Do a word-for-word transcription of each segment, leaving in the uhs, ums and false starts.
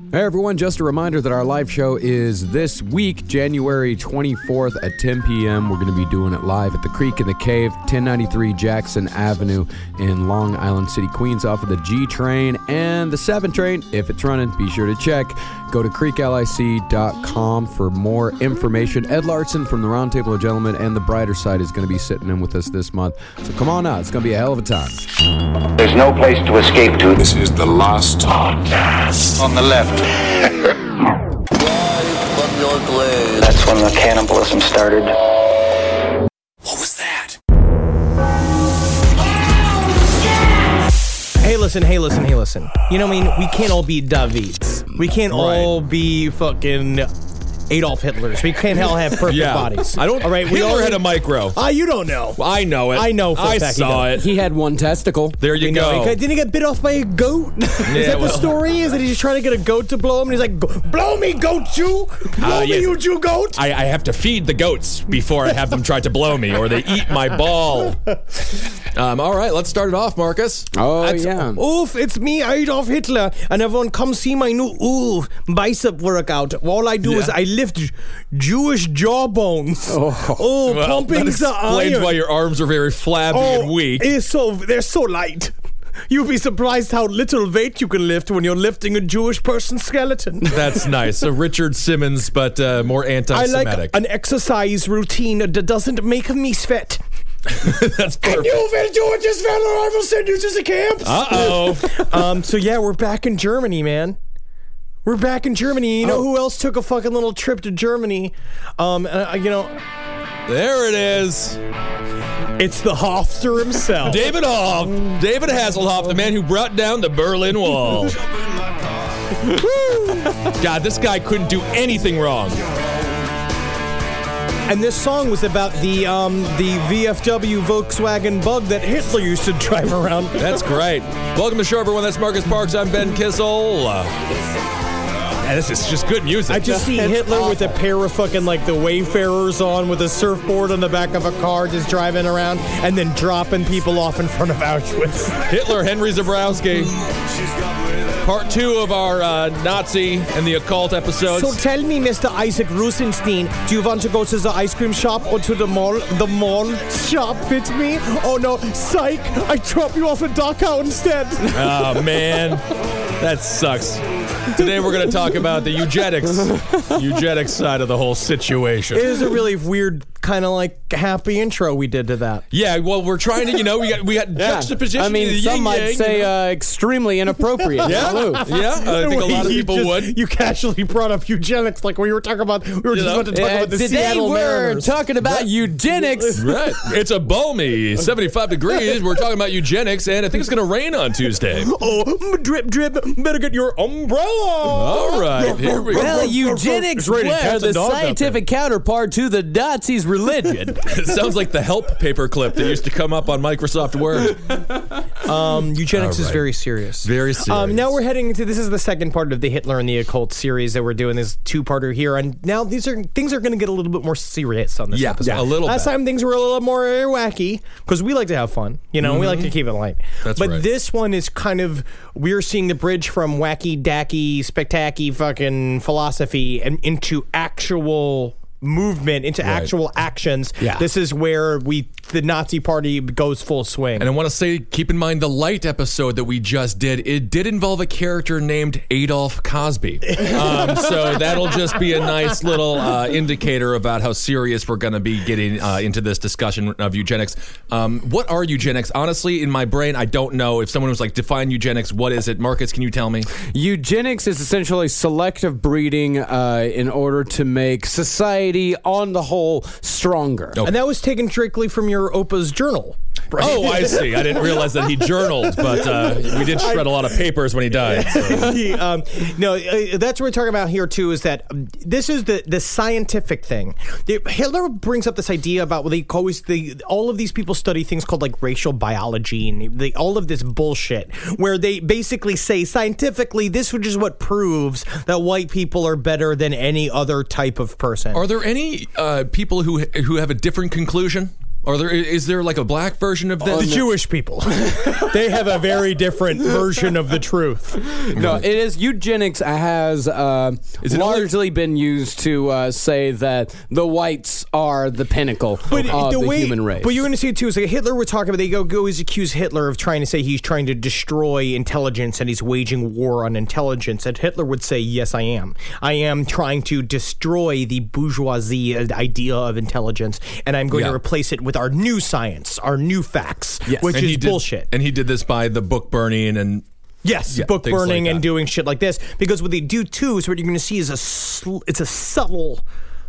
Hey everyone, just a reminder that our live show is this week, January twenty-fourth at ten p.m. We're going to be doing it live at the Creek in the Cave, ten ninety-three Jackson Avenue in Long Island City, Queens, off of the G train and the seven train. If it's running, be sure to check. Go to creek lic dot com for more information. Ed Larson from the Roundtable of Gentlemen and the Brighter Side is going to be sitting in with us this month. So come on out. It's going to be a hell of a time. There's no place to escape to. This is the last podcast. On the left. That's when the cannibalism started. What was that? Hey, listen, hey, listen, hey, listen. You know what I mean? We can't all be Davids. We can't all be fucking Adolf Hitlers. We can't all have perfect yeah. bodies. I don't. All right, we Hitler all had a micro. Ah, you don't know. Well, I know it. I know for a I fact he saw does. it. He had one testicle. There you We go. know. He- Didn't he get bit off by a goat? Is Yeah, that well- the story? Is that he's trying to get a goat to blow him? And he's like, "Go- blow me, goat, you! Blow Uh, me, yes. you Jew goat! I, I have to feed the goats before I have them try to blow me, or they eat my ball. Um, all right, let's start it off, Marcus. Oh, That's- yeah. Oof, it's me, Adolf Hitler, and everyone come see my new ooh bicep workout. All I do Yeah. is I lift J- Jewish jawbones. Oh, oh Well, pumping that the explains iron. why your arms are very flabby oh, and weak. It's so they're so light. You'd be surprised how little weight you can lift when you're lifting a Jewish person's skeleton. That's nice. So Richard Simmons, but uh, more I anti-Semitic. like an exercise routine that doesn't make me sweat. That's perfect. You will do it, this fella. I will send you to the camps. Uh-oh. Um, so yeah, we're back in Germany, man. We're back in Germany. You know Oh. who else took a fucking little trip to Germany? Um, uh, you know, There it is. it's the Hofster himself. David Hoff. David Hasselhoff, the man who brought down the Berlin Wall. God, this guy couldn't do anything wrong. And this song was about the um, the V F W Volkswagen Bug that Hitler used to drive around. That's great. Welcome to the show, everyone. That's Marcus Parks. I'm Ben Kissel. Uh, yeah, this is just good music. I just see Hitler with a pair of fucking like the Wayfarers on with a surfboard on the back of a car just driving around and then dropping people off in front of Auschwitz. Hitler, Henry Zabrowski. Part two of our uh, Nazi and the occult episodes. So tell me, Mister Isaac Rusenstein, do you want to go to the ice cream shop or to the mall? The mall shop fits me? Oh no, psych! I drop you off at Dachau instead. Oh, man. That sucks. Today we're going to talk about the eugenics, eugenics side of the whole situation. It is a really weird, kind of like happy intro we did to that. Yeah, well, we're trying to, you know, we got we got juxtaposition. I mean, of the some yin might yang, say you know? uh, extremely inappropriate. yeah, Salute. yeah. I think a lot of You people just- would. You casually brought up eugenics like we were talking about. We were You just know? about to talk Uh, about the today Seattle we're Mariners. talking about eugenics. Right. It's a balmy seventy-five degrees. We're talking about eugenics, and I think it's going to rain on Tuesday. Oh, drip, drip! Better get your umbrella. All right, here we go. Well, eugenics It's raining were cats the and dogs out scientific counterpart to the Nazis' religion. It sounds like the help paperclip that used to come up on Microsoft Word. Um, eugenics All is right. very serious. Very serious. Um, now we're heading into this is the second part of the Hitler and the Occult series that we're doing this two-parter here, and now these are things are going to get a little bit more serious on this Yeah, episode. a little Last bit. time things were a little more wacky because we like to have fun, you know, we like to keep it light. That's but right. this one is kind of we're seeing the bridge from wacky, dacky, spectacky, fucking philosophy and into actual movement, into actual actions. Yeah. This is where we the Nazi Party goes full swing. And I want to say, keep in mind the light episode that we just did. It did involve a character named Adolf Cosby. Um, so that'll just be a nice little uh, indicator about how serious we're going to be getting uh, into this discussion of eugenics. Um, what are eugenics? Honestly, in my brain, I don't know. If someone was like, define eugenics, what is it? Marcus, can you tell me? Eugenics is essentially selective breeding uh, in order to make society, on the whole, stronger. Okay. And that was taken directly from your Opa's journal. Right? Oh, I see. I didn't realize that he journaled, but uh, we did shred a lot of papers when he died. So. He, um, no, uh, that's what we're talking about here too. Is that um, this is the the scientific thing? The, Hitler brings up this idea about well, they always the all of these people study things called like racial biology and they, all of this bullshit where they basically say scientifically this is what proves that white people are better than any other type of person. Are there any uh, people who who have a different conclusion? Or there, is there like a black version of this? The Jewish people. They have a very different version of the truth. No, it is eugenics has uh, Is it largely been used to uh, say that the whites are the pinnacle But of the, the way, human race. But you're going to see it too. Is like Hitler. We're talking about. They go always accuse Hitler of trying to say he's trying to destroy intelligence and he's waging war on intelligence. And Hitler would say, "Yes, I am. I am trying to destroy the bourgeoisie idea of intelligence, and I'm going Yeah. to replace it with our new science, our new facts, Yes. which And is he did- bullshit." And he did this by the book burning and Yes, Yeah, book things like burning that. and doing shit like this. Because what they do too is what you're going to see is a sl- it's a subtle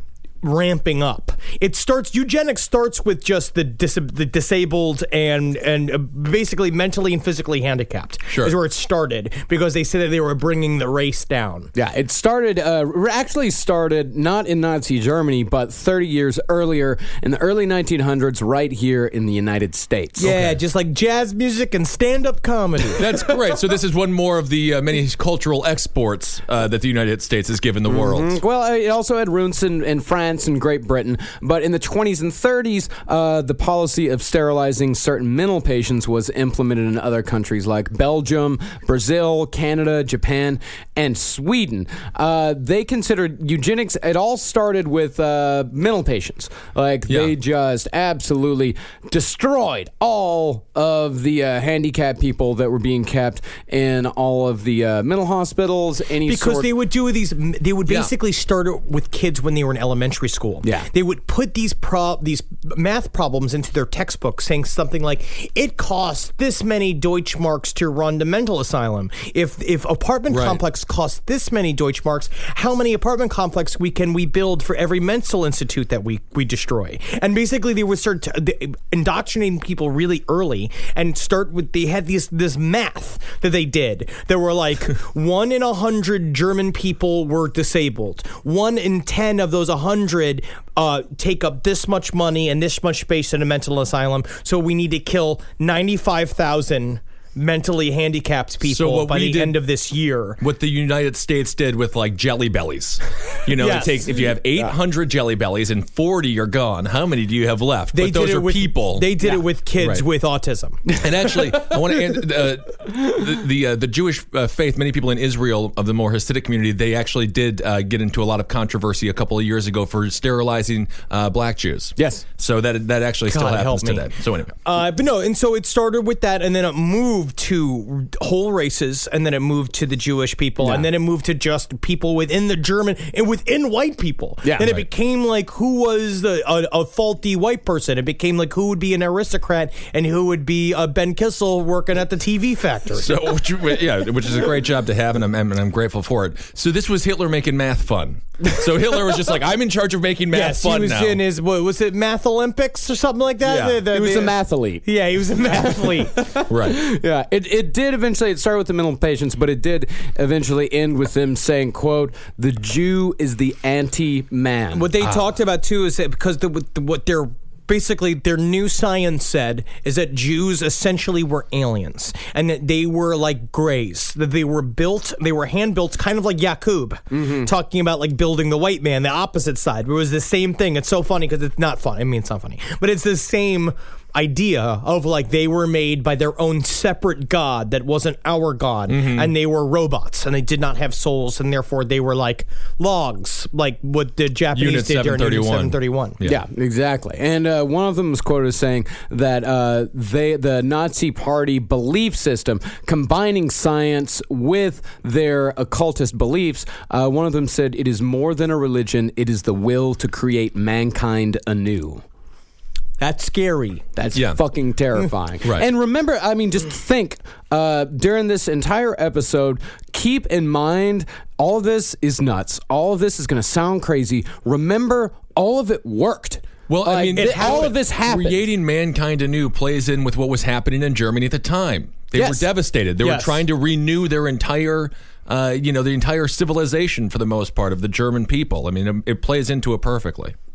ramping up. It starts eugenics starts with just the dis- the disabled and and uh, basically mentally and physically handicapped. Sure. Is where it started because they said that they were bringing the race down. Yeah, it started, uh, actually started not in Nazi Germany, but thirty years earlier in the early nineteen hundreds right here in the United States. Yeah, just like jazz music and stand-up comedy. That's great. So this is one more of the uh, many cultural exports uh, that the United States has given the world. Well, uh, it also had roots in, in France and Great Britain, but in the twenties and thirties, uh, the policy of sterilizing certain mental patients was implemented in other countries like Belgium, Brazil, Canada, Japan, and Sweden. Uh, they considered eugenics, it all started with uh, mental patients. Like, Yeah. they just absolutely destroyed all of the uh, handicapped people that were being kept in all of the uh, mental hospitals, any Because sort they would do these, they would Yeah. basically start it with kids when they were in elementary school. Yeah. They would put these pro- these math problems into their textbook saying something like, it costs this many Deutschmarks to run the mental asylum. If if apartment Right. complex costs this many Deutschmarks, how many apartment complex we can we build for every mental institute that we, we destroy? And basically they would start to, they, indoctrinating people really early and start with, they had these this math that they did. There were like one in a hundred German people were disabled. One in ten of those a hundred uh, take up this much money and this much space in a mental asylum. So we need to kill ninety-five thousand mentally handicapped people what by we the did- end of this year. What the United States did with like Jelly Bellies. You know, Yes. it takes if you have eight hundred Jelly Bellies and forty are gone, how many do you have left? They but those did it are with people. They did it with kids Right. with autism. And actually, I want to uh, the the, uh, the Jewish uh, faith. Many people in Israel of the more Hasidic community, they actually did uh, get into a lot of controversy a couple of years ago for sterilizing uh, black Jews. Yes. So that that actually still God happens help me. today. So anyway, Uh, but no, and so it started with that, and then it moved to whole races, and then it moved to the Jewish people, Yeah. and then it moved to just people within the German and within white people. Yeah. and it Right. became like who was the, a, a faulty white person. It became like who would be an aristocrat and who would be a Ben Kissel working at the T V factory. so which, yeah, which is a great job to have, and I'm and I'm grateful for it. So this was Hitler making math fun. So Hitler was just like, I'm in charge of making math yes, fun he was now. in his what was it, Math Olympics or something like that. Yeah. The- the- He was the- a mathlete. Yeah, he was a mathlete. right. Yeah, it, it did eventually, it started with the mental patients, but it did eventually end with them saying, quote, the Jew is the anti-man. What they talked about too is that because the, what- the, what they're basically their new science said is that Jews essentially were aliens and that they were like grays, that they were built, they were hand built, kind of like Yakub talking about like building the white man, the opposite side. It was the same thing. It's so funny because it's not funny. I mean, it's not funny, but it's the same idea of like they were made by their own separate god that wasn't our god, and they were robots and they did not have souls, and therefore they were like logs, like what the Japanese Unit did during Unit seven seven thirty-one. Yeah, exactly. And uh, one of them was quoted as saying that uh, they, the Nazi Party belief system, combining science with their occultist beliefs, uh, one of them said, it is more than a religion, it is the will to create mankind anew. That's scary. That's Yeah. fucking terrifying. Right. And remember, I mean, just think uh, during this entire episode, keep in mind all of this is nuts. All of this is going to sound crazy. Remember, all of it worked. Well, I Like, mean, it- it all of this happened. Creating mankind anew plays in with what was happening in Germany at the time. They Yes. were devastated. They Yes. were trying to renew their entire, uh, you know, the entire civilization for the most part of the German people. I mean, it, it plays into it perfectly.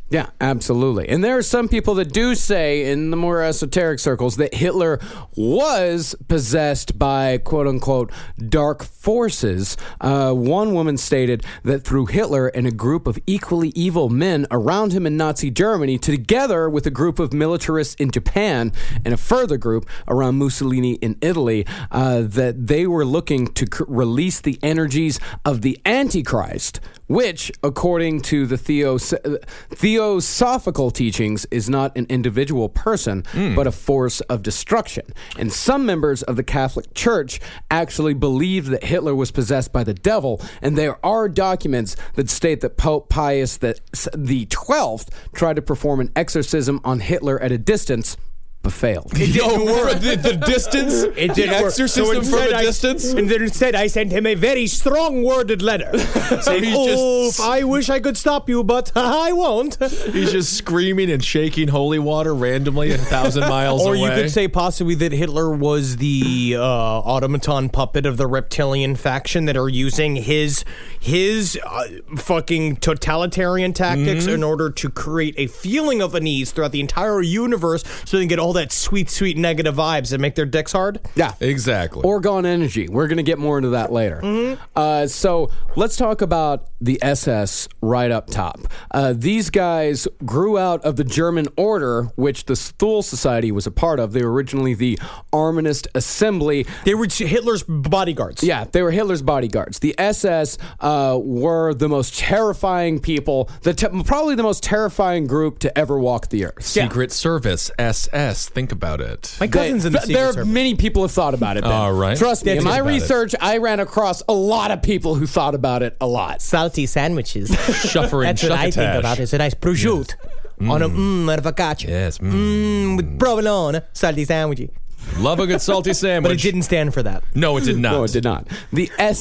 Yeah, absolutely. And there are some people that do say in the more esoteric circles that Hitler was possessed by quote-unquote dark forces. Uh, one woman stated that through Hitler and a group of equally evil men around him in Nazi Germany, together with a group of militarists in Japan and a further group around Mussolini in Italy, uh, that they were looking to c- release the energies of the Antichrist, which, according to the Theos- Theosophical teachings, is not an individual person, mm. but a force of destruction. And some members of the Catholic Church actually believed that Hitler was possessed by the devil, and there are documents that state that Pope Pius the twelfth tried to perform an exorcism on Hitler at a distance, but failed. It didn't work. The, the distance? It the didn't work. exorcism So from instead a I- distance? And then instead, I sent him a very strong-worded letter saying, he's "Oh, just- I wish I could stop you, but I won't." He's just screaming and shaking holy water randomly a thousand miles Or away. you could say possibly that Hitler was the uh, automaton puppet of the reptilian faction that are using his his uh, fucking totalitarian tactics Mm-hmm. in order to create a feeling of unease throughout the entire universe, so they can get all that sweet, sweet negative vibes and make their dicks hard. Yeah. Exactly. Orgon energy. We're going to get more into that later. Mm-hmm. Uh, so let's talk about the S S right up top. Uh, these guys grew out of the German Order, which the Thule Society was a part of. They were originally the Arminist Assembly. They were Hitler's bodyguards. Yeah, they were Hitler's bodyguards. The S S uh, were the most terrifying people, the te- probably the most terrifying group to ever walk the earth. Secret Service, S S. Think about it. My cousin's in the Th- Secret there are Service. many people have thought about it. Ben. All right. Trust me, That's in my about it. research, I ran across a lot of people who thought about it a lot. Salty sandwiches. Suffering That's what I think about. It's a nice prosciutto on a mmm and a focaccia. Yes. Mm. Mmm with provolone, salty sandwich. Love a good salty sandwich. But it didn't stand for that. No, it did not. No, it did not. The S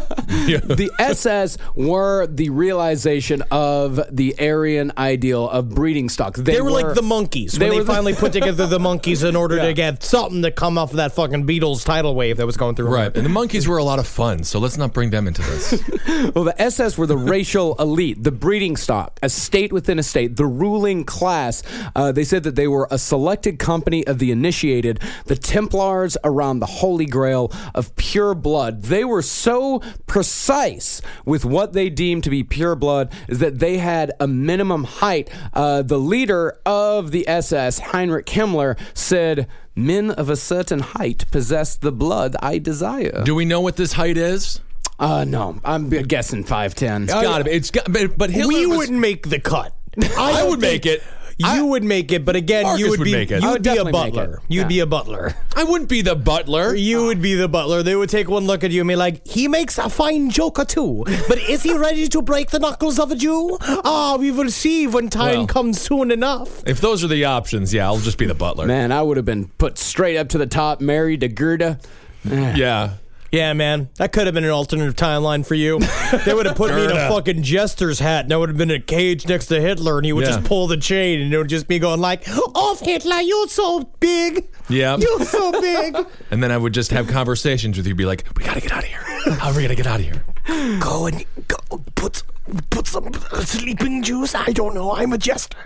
the S S were the realization of the Aryan ideal of breeding stock. They, They were, like the monkeys they when they were the- finally put together the monkeys in order Yeah. to get something to come off of that fucking Beatles tidal wave that was going through. Right. And the monkeys were a lot of fun, so let's not bring them into this. Well, the S S were the racial elite, the breeding stock, a state within a state, the ruling class. Uh, they said that they were a selected company of the initiated, the Templars around the Holy Grail of pure blood. They were so precise with what they deemed to be pure blood is that they had a minimum height. Uh, the leader of the S S, Heinrich Himmler, said, "Men of a certain height possess the blood I desire." Do we know what this height is? Uh, no, I'm guessing five ten. It's gotta be. It's got, but, but Hitler We was, wouldn't make the cut. I don't would make think- it. You I- would make it, but again, Marcus you would would be make it. you I would would be a definitely make butler. it. You'd Yeah. be a butler. I wouldn't be the butler. You would be the butler. They would take one look at you and be like, "He makes a fine joker too, but is he ready to break the knuckles of a Jew? Ah, we will see when time Well. comes soon enough." If those are the options, yeah, I'll just be the butler. Man, I would have been put straight up to the top, married to Gerda. Yeah. Yeah, man, that could have been an alternative timeline for you. They would have put me in a Gerda. fucking jester's hat, and I would have been in a cage next to Hitler, and he would Yeah. just pull the chain, and it would just be going like, "Off, Hitler, you're so big. Yeah. You're so big. And then I would just have conversations with you, be like, we gotta get out of here. How are we gonna get out of here? Go and go, put put some sleeping juice. I don't know. I'm a jester.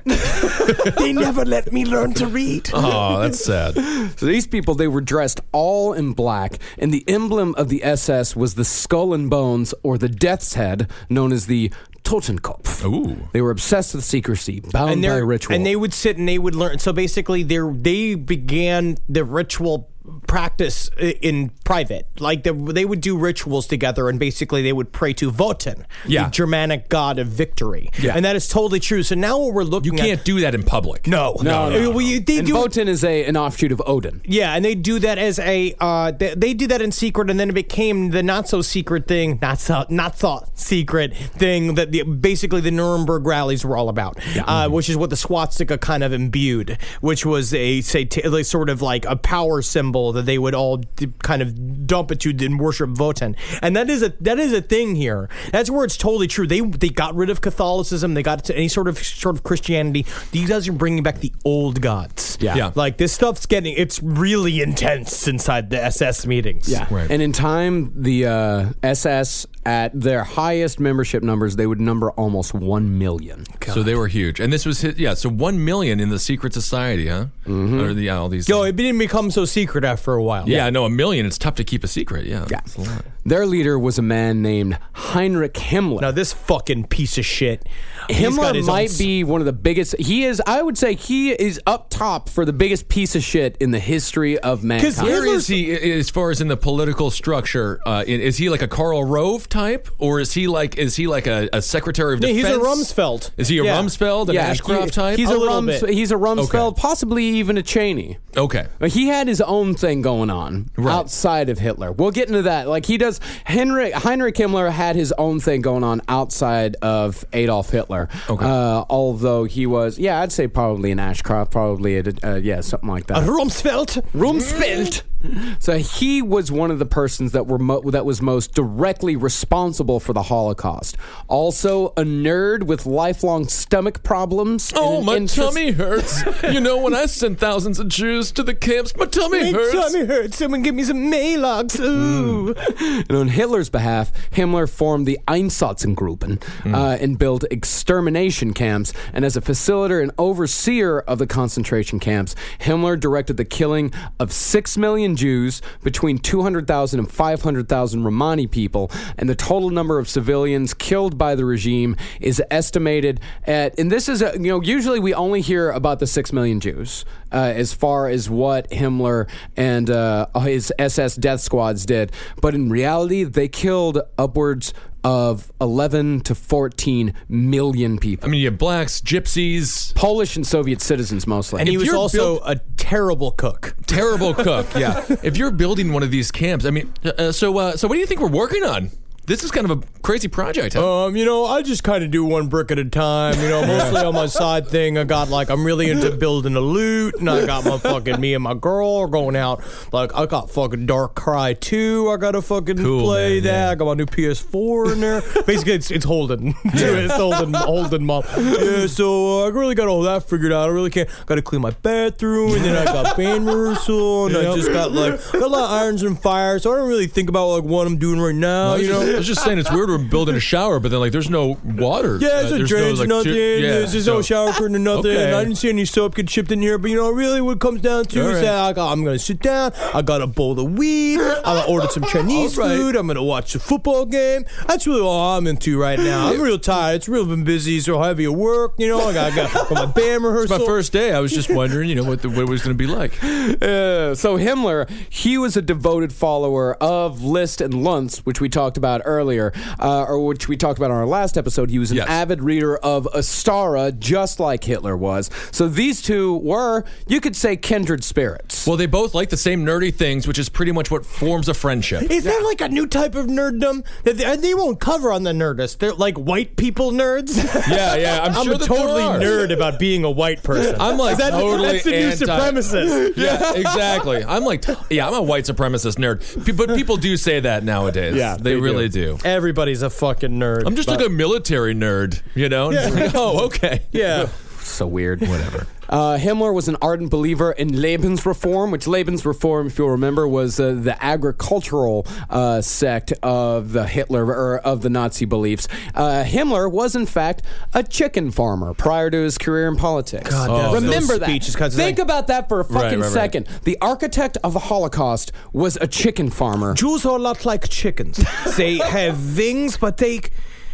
They never let me learn to read." Oh, that's sad. So these people, they were dressed all in black, and the emblem of the S S was the skull and bones, or the death's head, known as the Totenkopf. Ooh. They were obsessed with secrecy, bound and by they're- ritual. and they would sit and they would learn. So basically, they they began the ritual practice i- in private. Like the, they would do rituals together, and basically they would pray to Wotan, Yeah. the Germanic god of victory. Yeah. And that is totally true. So now what we're You looking can't at, do that in public. no, no, no, Well, you- they and do. Wotan is a, an offshoot of Odin. Yeah, and they do that as a uh, they, they do that in secret, and then it became the not so secret thing, not so not so secret thing that the, basically the Nuremberg rallies were all about, uh, which is what the swastika kind of imbued, which was a say like, sort of like a power symbol that they would all d- kind of dump it to and worship Wotan, and that is a that is a thing here. That's where it's totally true. They they got rid of Catholicism, they got to any sort of sort of Christianity. These guys are bringing back the old gods. Yeah. Yeah. Like, this stuff's getting, it's really intense inside the S S meetings. Yeah. Right. And in time, the uh, S S, at their highest membership numbers, they would number almost one million. So they were huge. And this was, his, yeah, so one million in the secret society, huh? Mm-hmm. Or the, yeah, all these. Yo, it didn't become so secret after a while. Yeah, no, a million, it's tough to keep a secret. Yeah. Yeah. That's a lot. Their leader was a man named Heinrich Himmler. Now, this fucking piece of shit. he's got Himmler his own might s- be one of the biggest. He is, I would say, he is up top for the biggest piece of shit in the history of mankind. Where is he as far as in the political structure? Uh, is he like a Karl Rove type, or is he like is he like a, a Secretary of Yeah, Defense? he's a Rumsfeld. Is he a Yeah. Rumsfeld, an Yeah, Ashcroft he- type? He's A a, little Rums, bit. he's a Rumsfeld, Okay. possibly even a Cheney. Okay. But he had his own thing going on Right. outside of Hitler. We'll get into that. Like he does, Heinrich, Heinrich Himmler had his own thing going on outside of Adolf Hitler. Okay. Uh, although he was, yeah, I'd say probably an Ashcroft, probably, a, uh, yeah, something like that. Rumsfeld. Rumsfeld. So he was one of the persons that were mo- that was most directly responsible for the Holocaust. Also, a nerd with lifelong stomach problems. and Oh, an my interest- tummy hurts. You know, when I sent thousands of Jews to the camps, my tummy My hurts. tummy hurts. Someone give me some Maalox. Ooh. And on Hitler's behalf, Himmler formed the Einsatzgruppen uh, and built extermination camps. And as a facilitator and overseer of the concentration camps, Himmler directed the killing of six million Jews, between two hundred thousand and five hundred thousand Romani people. And the total number of civilians killed by the regime is estimated at, and this is, a, you know, usually we only hear about the six million Jews uh, as far as what Himmler and uh, his S S death squads did. But in reality, they killed upwards of eleven to fourteen million people. I mean, you have blacks, gypsies, Polish and Soviet citizens mostly. And he If was you're also built- a terrible cook. terrible cook. Yeah. If you're building one of these camps, I mean, uh, so uh, so what do you think we're working on? This is kind of a crazy project, huh? Um, you know, I just kind of do one brick at a time. You know, mostly on my side thing. I got like I'm really into building a loot, and I got my fucking me and my girl are going out. Like I got fucking Dark Cry two. I gotta fucking Cool, play man, that. yeah. I got my new P S four in there. Basically, it's it's Holden. It's Holden, Holden mom. Yeah, so uh, I really got all that figured out. I really can't. Got to clean my bathroom, and then I got band rehearsal, and I just got like got a lot of irons and fire. So I don't really think about like what I'm doing right now. I was, You just, know. I was just saying it's weird we're building a shower, but then like there's no water. Yeah, Uh, it's a there's drains, no, like, nothing. tu- yeah, there's there's so- no shower curtain or nothing. Okay. And I didn't see any soap get shipped in here. But, you know, really what it comes down to All is right. that I got, I'm going to sit down. I got a bowl of weed. I ordered some Chinese All right. food. I'm going to watch the football game. That's really all I'm into right now. I'm real tired. It's real been busy. So heavy at work. You know, I got, I got, got my band rehearsal. My first day, I was just wondering, you know, what, the, what it was going to be like. Uh, so Himmler, he was a devoted follower of Liszt and Luntz, which we talked about earlier, uh, or which we talked about on our last episode. He was an Yes. avid reader of Astara, just like Hitler was. So these two were, you could say, kindred spirits. Well, they both like the same nerdy things, which is pretty much what forms a friendship. Is there like a new type of nerddom that they, they won't cover on the Nerdist? They're like white people nerds. Yeah, yeah, I'm, I'm sure a that totally there are. nerd about being a white person. I'm like Is that, totally that's the new anti- supremacist. Yeah, exactly. I'm like, yeah, I'm a white supremacist nerd. Pe- But people do say that nowadays. Yeah, they, they really do. Everybody's a fucking nerd. I'm just but- like a military nerd, you know? Yeah. Like, oh, okay. yeah. So weird. Whatever. Uh, Himmler was an ardent believer in Lebensreform, which Lebensreform, if you'll remember, was uh, the agricultural uh, sect of the Hitler or of the Nazi beliefs. Uh, Himmler was, in fact, a chicken farmer prior to his career in politics. God, Oh, those remember that. speeches, 'cause Think like- about that for a fucking right, right. second. The architect of the Holocaust was a chicken farmer. Jews are a lot like chickens. They have wings, but they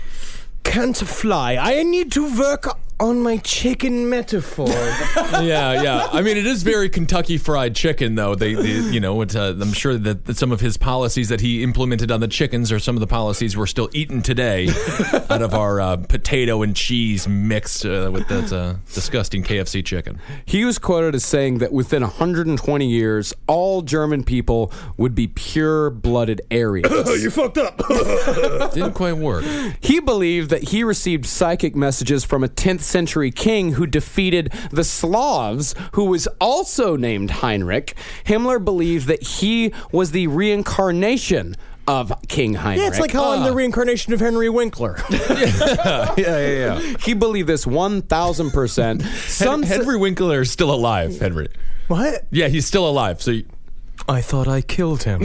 can't fly. I need to work on my chicken metaphor. Yeah, yeah. I mean, it is very Kentucky Fried Chicken, though. They, they you know, it, uh, I'm sure that, that some of his policies that he implemented on the chickens are some of the policies we're still eating today out of our uh, potato and cheese mix uh, with that uh, disgusting K F C chicken. He was quoted as saying that within one hundred twenty years, all German people would be pure-blooded Aryans. You fucked up. Didn't quite work. He believed that he received psychic messages from a tenth century king who defeated the Slavs, who was also named Heinrich. Himmler believed that he was the reincarnation of King Heinrich. Yeah, it's like how I'm the reincarnation of Henry Winkler. yeah, yeah, yeah. He believed this one thousand percent. Some Henry Winkler is still alive, Henry. What? Yeah, he's still alive. So you, I thought I killed him.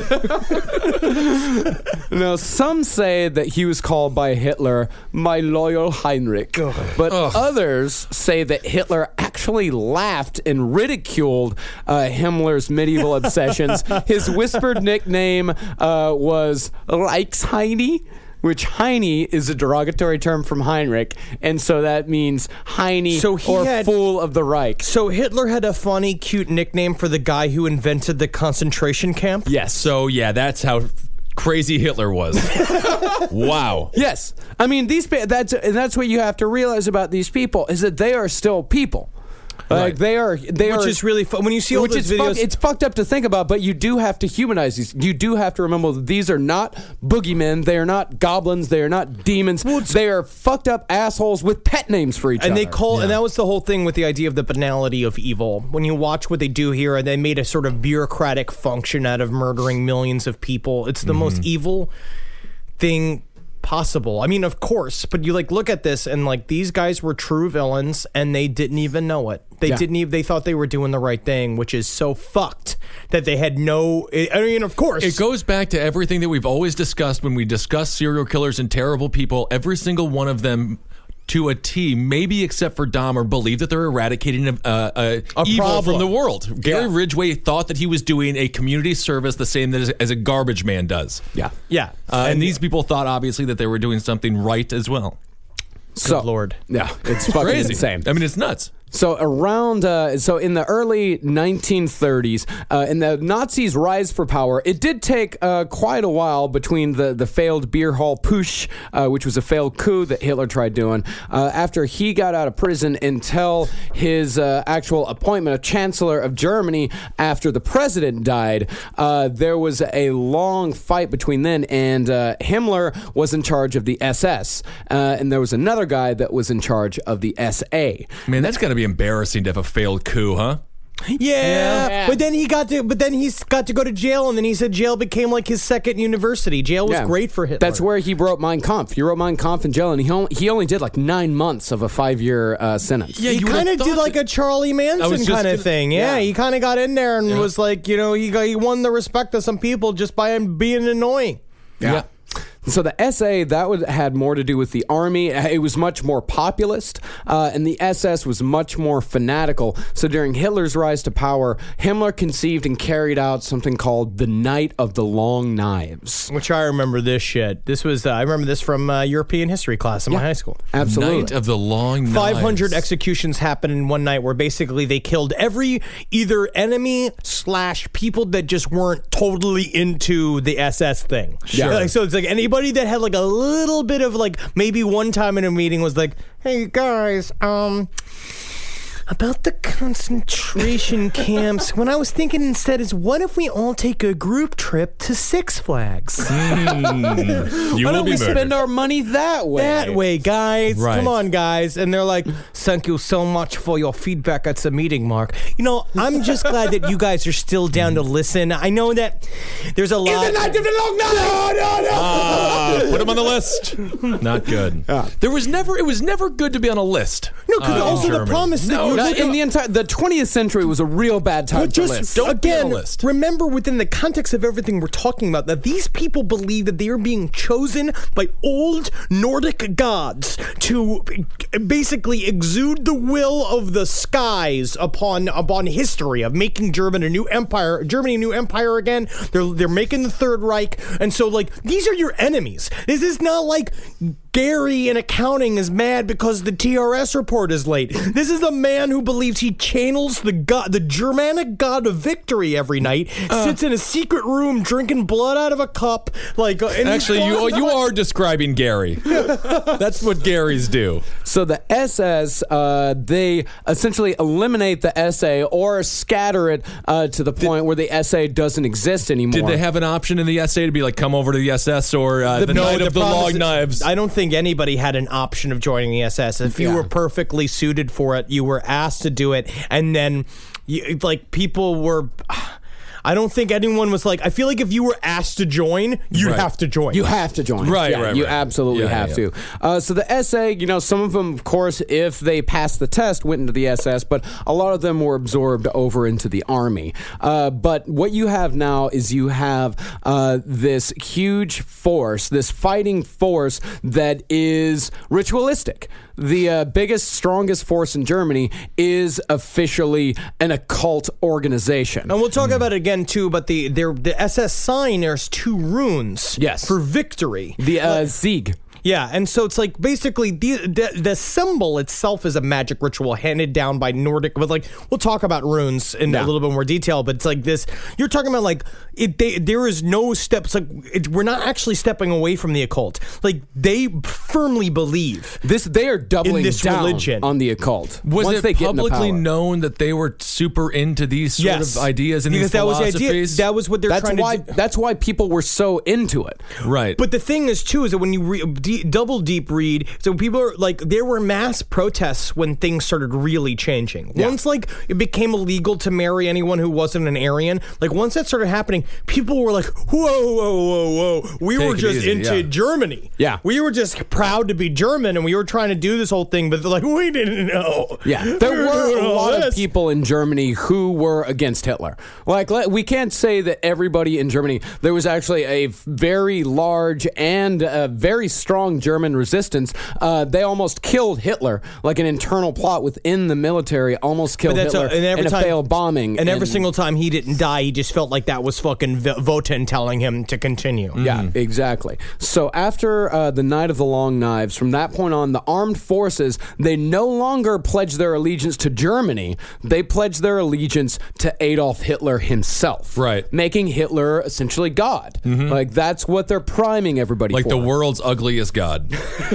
No, some say that he was called by Hitler my loyal Heinrich. But Ugh. others say that Hitler actually laughed and ridiculed uh, Himmler's medieval obsessions. His whispered nickname uh, was Reichsheini, which Heine is a derogatory term from Heinrich, and so that means Heine So he or had- fool of the Reich. So Hitler had a funny, cute nickname for the guy who invented the concentration camp? Yes. so yeah, that's how crazy Hitler was. Wow. Yes. I mean, these pe- that's and that's what you have to realize about these people is that they are still people. Like Right. they are, they Which are, is really fun. When you see all which those is videos... fuck, it's fucked up to think about, but you do have to humanize these. You do have to remember that these are not boogeymen. They are not goblins. They are not demons. They are fucked up assholes with pet names for each and other. they call, and that was the whole thing with the idea of the banality of evil. When you watch what they do here, and they made a sort of bureaucratic function out of murdering millions of people. It's the most evil thing possible. I mean, of course, but you like look at this, and like these guys were true villains, and they didn't even know it. They Yeah. didn't even. They thought they were doing the right thing, which is so fucked that they had no. I mean, of course, It goes back to everything that we've always discussed when we discuss serial killers and terrible people. Every single one of them, to a T, maybe except for Dahmer, believe that they're eradicating uh, uh, A evil problem. from the world. Gary Yeah. Ridgway thought that he was doing a community service the same as, as a garbage man does. yeah. yeah, Uh, and these people thought, obviously, that they were doing something right as well. So, Lord. yeah, it's fucking Crazy. insane. I mean, it's nuts. So around, uh, so in the early nineteen thirties, uh, in the Nazis' rise for power, it did take uh, quite a while between the, the failed beer hall putsch, uh, which was a failed coup that Hitler tried doing, uh, after he got out of prison until his uh, actual appointment of Chancellor of Germany after the president died. Uh, there was a long fight between then, and uh, Himmler was in charge of the S S, uh, and there was another guy that was in charge of the S A. Man, that's got to be embarrassing to have a failed coup, huh? Yeah, Yeah. but then he got to, but then he's got to go to jail, and then he said jail became like his second university. Jail was Yeah. great for Hitler. That's where he wrote Mein Kampf. He wrote Mein Kampf in jail, and he only, he only did like nine months of a five-year uh, sentence. Yeah, he you would've kind of did thought like that- a Charlie I Manson was just kind of gonna- thing. Yeah, Yeah. he kind of got in there and Yeah. was like, you know, he got, he won the respect of some people just by him being annoying. Yeah. So the S A, that would, had more to do with the army. It was much more populist, uh, and the S S was much more fanatical. So during Hitler's rise to power, Himmler conceived and carried out something called the Night of the Long Knives. Which I remember this shit. This was uh, I remember this from uh, European history class in my high school. Absolutely. Night of the Long five hundred Knives. executions happened in one night where basically they killed every either enemy slash people that just weren't totally into the S S thing. Sure. Like, so it's like anybody that had like a little bit of like maybe one time in a meeting was like, hey guys, um about the concentration camps, when I was thinking instead is what if we all take a group trip to Six Flags? You Why will don't be we murdered. spend our money that way? That way, guys. Right. Come on, guys. And they're like, thank you so much for your feedback at the meeting, Mark. You know, I'm just glad that you guys are still down to listen. I know that there's a lot. The Night of the Long Knives! No, no, no! Ah, put him on the list. Not good. There was never. It was never good to be on a list. No, because uh, in also the Germany. problem is that No, you're No, looking in the entire the twentieth century was a real bad time But to just list. Don't be on again, a list. remember within the context of everything we're talking about that these people believe that they are being chosen by old Nordic gods to basically exude the will of the skies upon upon history of making German a new empire, Germany a new empire again. They're they're making the Third Reich, and so like these are your enemies. This is not like Gary in accounting is mad because the T R S report is late. This is a man who believes he channels the god, the Germanic god of victory every night, sits in a secret room drinking blood out of a cup. Like, uh, and he Actually, you calls you out- are describing Gary. That's what Garys do. So the S S, uh, they essentially eliminate the S A or scatter it uh, to the point where the S A doesn't exist anymore. Did they have an option in the S A to be like, come over to the S S or uh, the, No, Night of the problem Long is that Knives? I don't think anybody had an option of joining the S S. If you Yeah. were perfectly suited for it, you were asked to do it, and then, you, like people were. I don't think anyone was like, I feel like if you were asked to join, you'd Right. have to join. You have to join. Right, Yeah, right, You right. absolutely Yeah, have yeah, to. Uh, so the S A, you know, some of them, of course, if they passed the test, went into the S S, but a lot of them were absorbed over into the Army. Uh, but what you have now is you have uh, this huge force, this fighting force that is ritualistic. The uh, biggest, strongest force in Germany is officially an occult organization. And we'll talk about it again too. But the their the S S sign, there's two runes. Yes. for victory. The uh, Sieg. Yeah, and so it's like basically the, the the symbol itself is a magic ritual handed down by Nordic. But like we'll talk about runes in Yeah. a little bit more detail. But it's like this. You're talking about like it. They, there is no steps. Like it, we're not actually stepping away from the occult. Like they firmly believe. This they are doubling In this down religion. on the occult. Was Once it they get into publicly power. known that they were super into these sort Yes, of ideas and because these that was the idea. philosophies? That was what they're That's trying why. to do. That's why people were so into it. right. But the thing is, too, is that when you re- d- double deep read, so people are like, there were mass protests when things started really changing. Yeah. Once, like, it became illegal to marry anyone who wasn't an Aryan, like, once that started happening, people were like, whoa, whoa, whoa, whoa. We Take were it just easy, into yeah. Germany. Yeah. We were just proud to be German, and we were trying to do this whole thing, but they're like, we didn't know. Yeah, there We were doing a all lot of this. people in Germany who were against Hitler. Like, let- we can't say that everybody in Germany. There was actually a very large and a very strong German resistance. Uh, they almost killed Hitler, like an internal plot within the military. Almost killed But that's Hitler a, and every in a time, failed bombing. And every in- single time he didn't die, he just felt like that was fucking v- Votan telling him to continue. Yeah, exactly. So after uh, the Night of the Long Knives, from that point on, the armed forces, they no longer pledge their allegiance to Germany. They pledge their allegiance to Adolf Hitler himself. Right. Making Hitler essentially God. Like, that's what they're priming everybody like for. the world's ugliest god.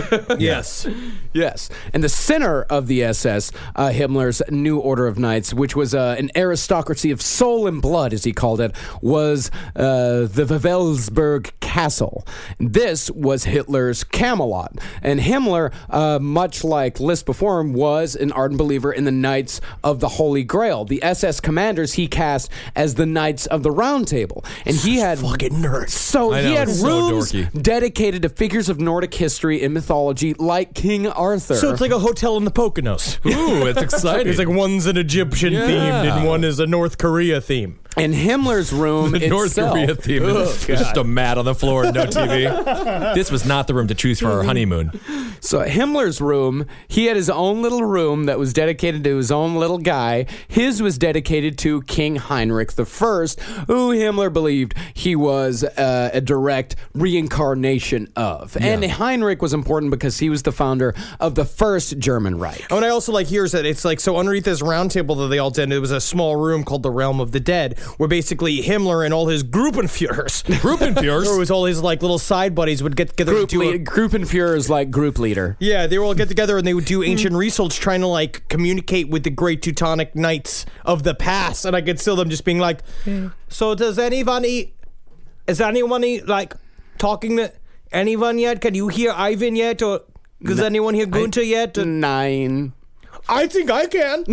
Yes. Yes. And the center of the S S, uh, Himmler's New Order of Knights, which was uh, an aristocracy of soul and blood, as he called it, was uh, the Wewelsburg Castle. This was Hitler's Camelot. And Himmler, uh, much like Liszt before him, was an ardent believer in the Knights of the Holy Grail. The S S commanders he cast as the Knights of the Round Table. And he had... Fucking nerds. So I he know, had it's so rooms dorky. dedicated to figures of Nordic history and mythology like King Arthur. So it's like a hotel in the Poconos. Ooh, it's exciting. It's like one's an Egyptian Yeah. themed and one is a North Korea theme. in Himmler's room The North itself. Korea theme. There's just a mat on the floor and no T V. This was not the room to choose for our honeymoon. So Himmler's room, he had his own little room that was dedicated to his own little guy. His was dedicated to King Heinrich the First, who Himmler believed he was uh, a direct reincarnation of. And Heinrich was important because he was the founder of the first German Reich. Oh, and I also like here is that it's like, so underneath this round table that they all did, it was a small room called the Realm of the Dead, where basically Himmler and all his Gruppenführers, Gruppenführers? or was all his like little side buddies would get together Group to do a- lead, Gruppenführer is like group leader. Yeah, they would all get together and they would do ancient research trying to like communicate with the great Teutonic knights of the past. And I could still them just being like, so does anyone eat? Is anyone eat, like talking to anyone yet? Can you hear Ivan yet? Or does anyone hear Gunther yet? Or- Nine. I think I can.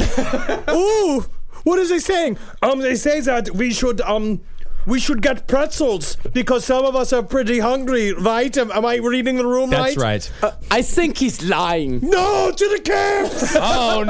Ooh, what is they saying? Um, they say that we should um. We should get pretzels because some of us are pretty hungry, right? Am, am I reading the room That's right? right. I think he's lying. No, to the camps! Oh,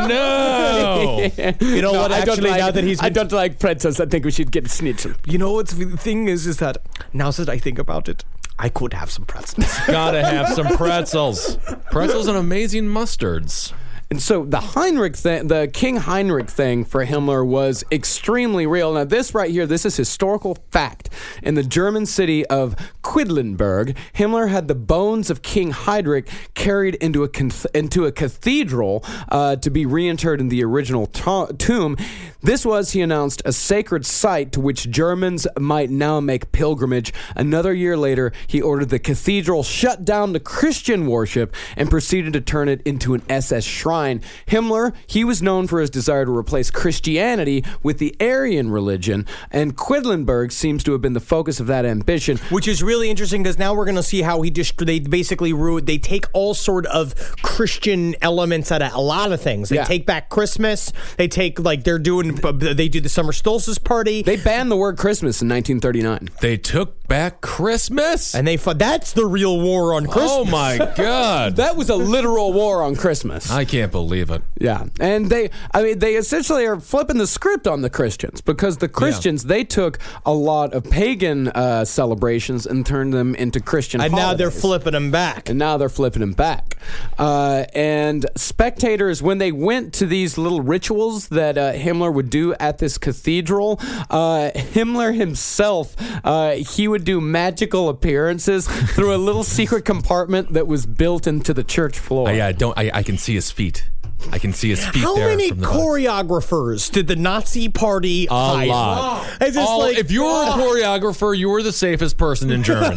no. You know No, what? I don't Actually, like, now that he's, I been, don't like pretzels. I think we should get schnitzel. you know what's the thing is, is that now that I think about it, I could have some pretzels. Gotta have some pretzels. Pretzels and amazing mustards. And so the Heinrich thing, the King Heinrich thing for Himmler was extremely real. Now this right here, this is historical fact. In the German city of Quedlinburg, Himmler had the bones of King Heinrich carried into a con- into a cathedral uh, to be reinterred in the original to- tomb. This was, he announced, a sacred site to which Germans might now make pilgrimage. Another year later, he ordered the cathedral shut down to Christian worship and proceeded to turn it into an S S shrine. Himmler, he was known for his desire to replace Christianity with the Aryan religion, and Quedlinburg seems to have been the focus of that ambition. Which is really really interesting because now we're going to see how he just they basically ruin. They take all sort of Christian elements out of a lot of things. They Yeah. take back Christmas. They take like they're doing. They do the summer solstice party. They banned the word Christmas in nineteen thirty-nine. They took back Christmas? And they fu- that's the real war on Christmas. Oh my God. That was a literal war on Christmas. I can't believe it. Yeah, and they, I mean, they essentially are flipping the script on the Christians because the Christians, they took a lot of pagan uh, celebrations and turned them into Christian And now they're holidays. flipping them back. And now they're flipping them back. Uh, and spectators, when they went to these little rituals that uh, Himmler would do at this cathedral, uh, Himmler himself, uh, he would do magical appearances through a little secret compartment that was built into the church floor. I, yeah, don't. I, I can see his feet. I can see his feet How there. many from the box. choreographers did the Nazi party A hire? lot. It's just All- like, if you were a choreographer, you were the safest person in Germany.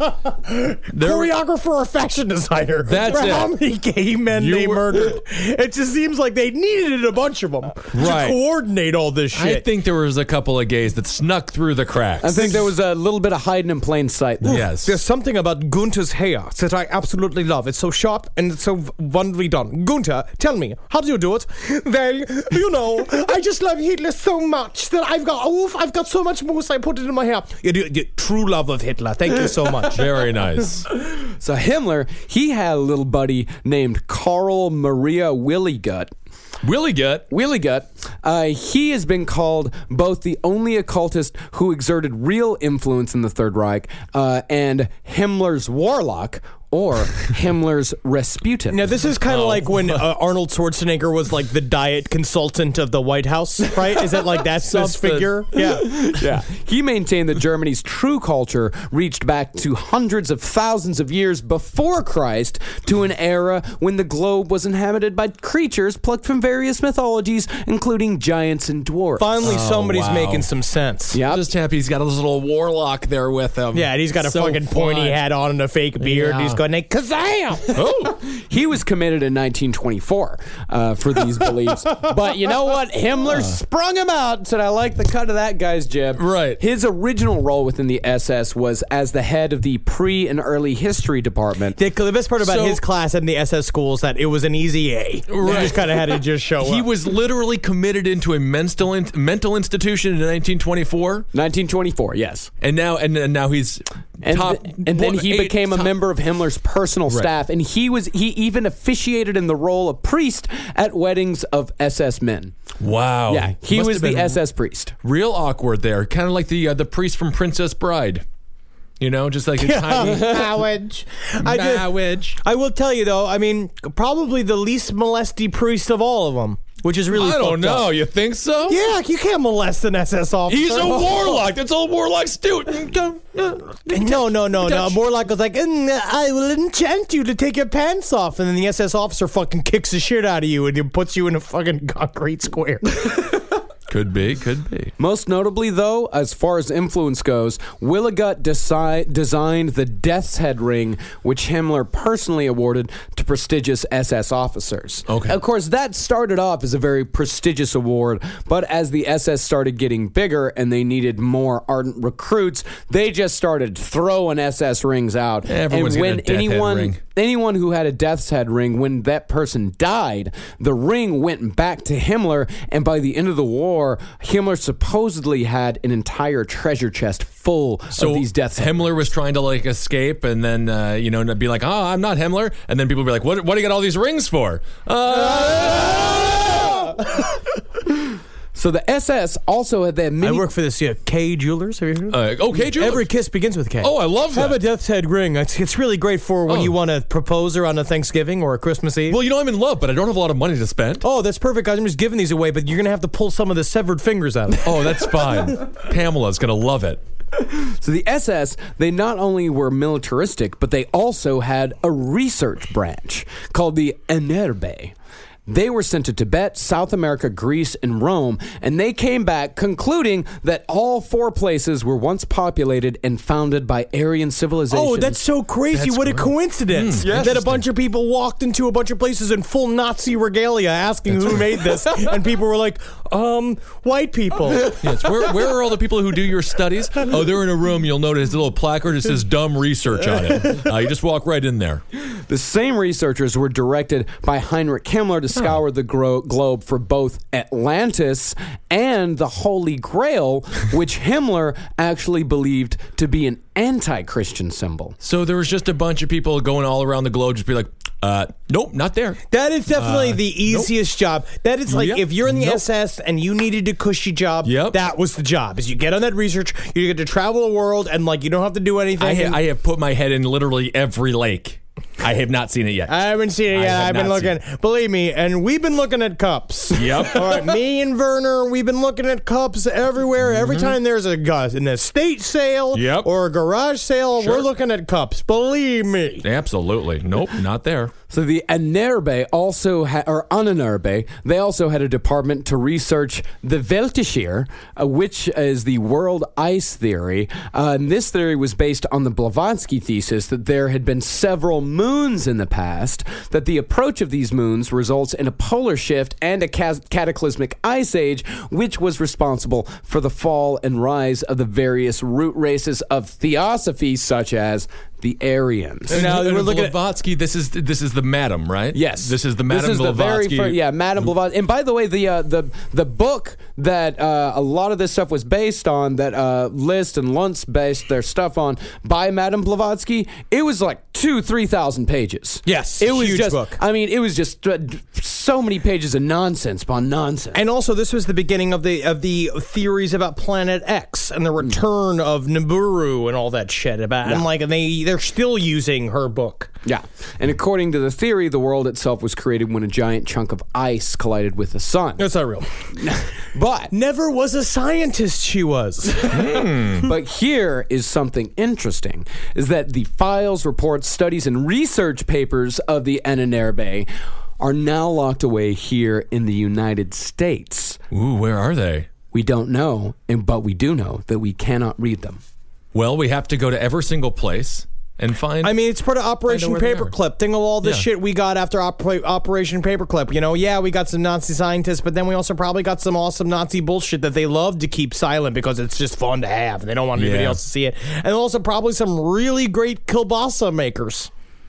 There- choreographer or fashion designer. That's for it. how many gay men You they were- murdered. It just seems like they needed a bunch of them Right. to coordinate all this I shit. think there was a couple of gays that snuck through the cracks. I think there was a little bit of hiding in plain sight there. Yes. There's something about Gunther's hair that I absolutely love. It's so sharp and it's so wonderfully done. Gunther, tell me, how do you do it? Well, you know, I just love Hitler so much that I've got, oof, I've got so much mousse, I put it in my hair. You do, you, true love of Hitler. Thank you so much. Very nice. So Himmler, he had a little buddy named Karl Maria Willigut. Willie Gut. Willigut, uh, he has been called both the only occultist who exerted real influence in the Third Reich uh, and Himmler's warlock, or Himmler's Rasputin. Now, this is kind of Oh. like when uh, Arnold Schwarzenegger was like the diet consultant of the White House, right? Is it like that's this Something. figure? Yeah. Yeah. He maintained that Germany's true culture reached back to hundreds of thousands of years before Christ to an era when the globe was inhabited by creatures plucked from various mythologies, including giants and dwarfs. Finally, somebody's wow. making some sense. Yep. I'm just happy he's got a little warlock there with him. Yeah, and he's got a So fucking pointy fun. hat on and a fake beard. Yeah. And he's going like, Kazam! Oh, He was committed in nineteen twenty-four uh, for these beliefs. But you know what? Himmler sprung him out and said, I like the cut of that guy's jib. Right. His original role within the S S was as the head of the pre and early history department. The, the best part about So- his class and the S S schools that it was an easy A. You Right. just kind of had to just show he up. was literally committed into a mental in- mental institution in nineteen twenty-four, nineteen twenty-four, yes. and now and, and now he's And, top. th- and then one- he eight became a top- member of Himmler's personal staff, and he was he even officiated in the role of priest at weddings of S S men. Wow. Yeah, he Must was have the been S S priest. Real awkward there, kind of like the uh, the priest from Princess Bride. You know, just like a tiny Marriage. I, did- marriage. I will tell you though, I mean, probably the least molesty priest of all of them, which is really I don't fucked know. up. You think so? Yeah, you can't molest an S S officer. He's a warlock. That's all warlocks do. No, no, no, no. Morlock was like, "Mm, I will enchant you to take your pants off. And then the S S officer fucking kicks the shit out of you and he puts you in a fucking concrete square. Could be. Could be. Most notably, though, as far as influence goes, Willigut desi- designed the Death's Head ring, which Himmler personally awarded to prestigious S S officers. Okay. Of course, that started off as a very prestigious award, but as the S S started getting bigger and they needed more ardent recruits, they just started throwing S S rings out. Everyone's and getting when a Death Head anyone ring. anyone who had a Death's Head ring, when that person died, the ring went back to Himmler, and by the end of the war, Himmler supposedly had an entire treasure chest full So of these Death's Head. Himmler was trying to like escape, and then uh, you know be like, "Oh, I'm not Himmler," and then people would be like, "What? What do you got all these rings for?" Uh, So the S S also had that I mini. work for this yeah, K Jewelers. Have you heard of it? uh, okay, Julie. Every kiss begins with K. Oh, I love Have that. a death's head ring. It's, it's really great for when Oh. you want to propose her on a Thanksgiving or a Christmas Eve. Well, you know, I'm in love, but I don't have a lot of money to spend. Oh, that's perfect, guys. I'm just giving these away, but you're going to have to pull some of the severed fingers out of it. Oh, that's fine. Pamela's gonna love it. So the S S, they not only were militaristic, but they also had a research branch called the N R B. They were sent to Tibet, South America, Greece, and Rome, and they came back concluding that all four places were once populated and founded by Aryan civilizations. Oh, that's so crazy. That's what a great. coincidence. Mm, that a bunch of people walked into a bunch of places in full Nazi regalia asking who made this. And people were like, um, white people. Yes. Where, where are all the people who do your studies? Oh, they're in a room. You'll notice a little placard that says dumb research on it. Uh, you just walk right in there. The same researchers were directed by Heinrich Himmler to scour the gro- globe for both Atlantis and the Holy Grail, which Himmler actually believed to be an anti-Christian symbol. So there was just a bunch of people going all around the globe just be like, uh, nope, not there. That is definitely Uh, the easiest job. That is like Yep. if you're in the Nope. S S and you needed a cushy job, Yep. that was the job. Is you get on that research, you get to travel the world, and like you don't have to do anything. I, ha- and- I have put my head in literally every lake. I have not seen it yet. I haven't seen it I yet. have I've been not seen looking. Believe me, and we've been looking at cups. Yep. All right, me and Werner, we've been looking at cups everywhere. Every time there's a gu- an estate sale Yep. or a garage sale, Sure. we're looking at cups. Believe me. Absolutely. Nope, not there. So the Anerbe also had, or Ahnenerbe, they also had a department to research the Weltschere, uh, which is the world ice theory. Uh, and this theory was based on the Blavatsky thesis that there had been several moons in the past, that the approach of these moons results in a polar shift and a cas- cataclysmic ice age, which was responsible for the fall and rise of the various root races of theosophy, such as the Aryans. Now And- we're and looking at- Blavatsky. This is this is the Madam, right? Yes, This is the Madam This is the very Blavatsky. first, yeah, Madame Blavatsky. And by the way, the uh, the the book that uh, a lot of this stuff was based on, that uh, List and Luntz based their stuff on, by Madame Blavatsky, it was like two, three thousand pages. Yes, it was huge just. book. I mean, it was just uh, so many pages of nonsense upon nonsense. And also, this was the beginning of the of the theories about Planet X and the return of Nibiru and all that shit. About and Yeah. like, and they they're still using her book. Yeah. And according to the theory, the world itself was created when a giant chunk of ice collided with the sun. That's not real. But Never was a scientist. She was. But here is something interesting, is that the files, reports, studies, and research papers of the Ahnenerbe are now locked away here in the United States. Ooh, where are they? We don't know, and but we do know that we cannot read them. Well, we have to go to every single place and find. I mean, it's part of Operation where they are. Paperclip. Think of all this Yeah. shit we got after Oper- Operation Paperclip. You know, yeah, we got some Nazi scientists, but then we also probably got some awesome Nazi bullshit that they love to keep silent because it's just fun to have and they don't want anybody Yeah. else to see it. And also probably some really great kielbasa makers.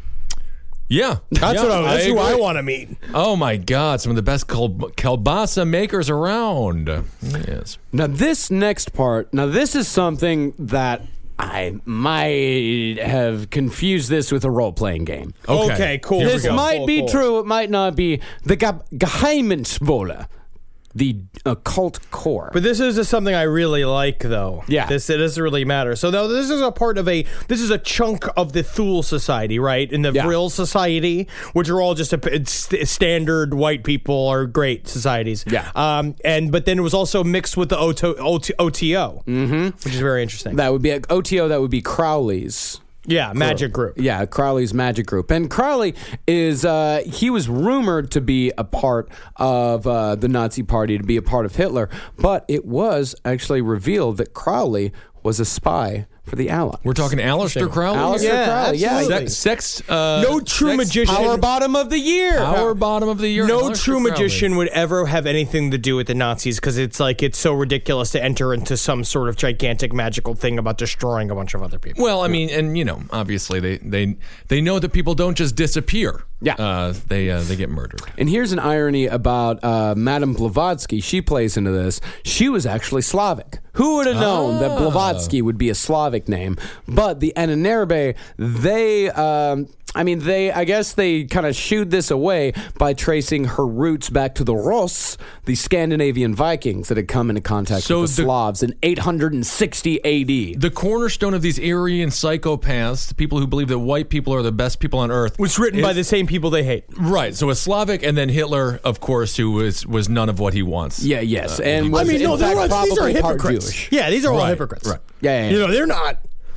yeah, That's yeah, what I, that's who I agree. want to meet. Oh my God! Some of the best kel- kielbasa makers around. Yes. Now, this next part, now this is something that I might have confused this with a role-playing game. Okay, Okay, cool. Here we This go. might Cool, be cool. true, it might not be. The Ge- Geheimniswolle, the occult core. But this is just something I really like, though. Yeah. This it doesn't really matter. So now this is a part of a this is a chunk of the Thule Society, right? In the Yeah. Vril Society, which are all just a, it's st- standard white people are great societies. Yeah. Um. And but then it was also mixed with the O T O, O T O, mm-hmm. which is very interesting. That would be O T O. That would be Crowley's. yeah. Magic group. Yeah, Crowley's magic group. And Crowley is, uh, he was rumored to be a part of uh, the Nazi Party, to be a part of Hitler, but it was actually revealed that Crowley was a spy for the Allies. We're talking Aleister Crowley. Aleister Yeah, Crowley, yeah. absolutely. Sex, sex uh, No true sex magician- Power bottom of the year. Power bottom of the year. No Aleister true Crowley. magician would ever have anything to do with the Nazis because it's like it's so ridiculous to enter into some sort of gigantic magical thing about destroying a bunch of other people. Well, I mean, and you know, obviously they they they know that people don't just disappear. Yeah. uh, they uh, they get murdered. And here's an irony about uh, Madame Blavatsky. She plays into this. She was actually Slavic. Who would have known that Blavatsky would be a Slavic name? But the Ahnenerbe, they, um, I mean, they, I guess they kind of shooed this away by tracing her roots back to the Rus, the Scandinavian Vikings that had come into contact So with the, the- Slavs in eight hundred sixty A D. The cornerstone of these Aryan psychopaths, the people who believe that white people are the best people on earth, Was written by is- the same people they hate. right. So a Slavic, and then Hitler, of course, who was was none of what he wants. Yeah, yes. and I was mean, no, in they're fact these are probably part hypocrites. Jewish. Yeah, these are all Right, hypocrites. right. Yeah, yeah, You yeah. know, they're not.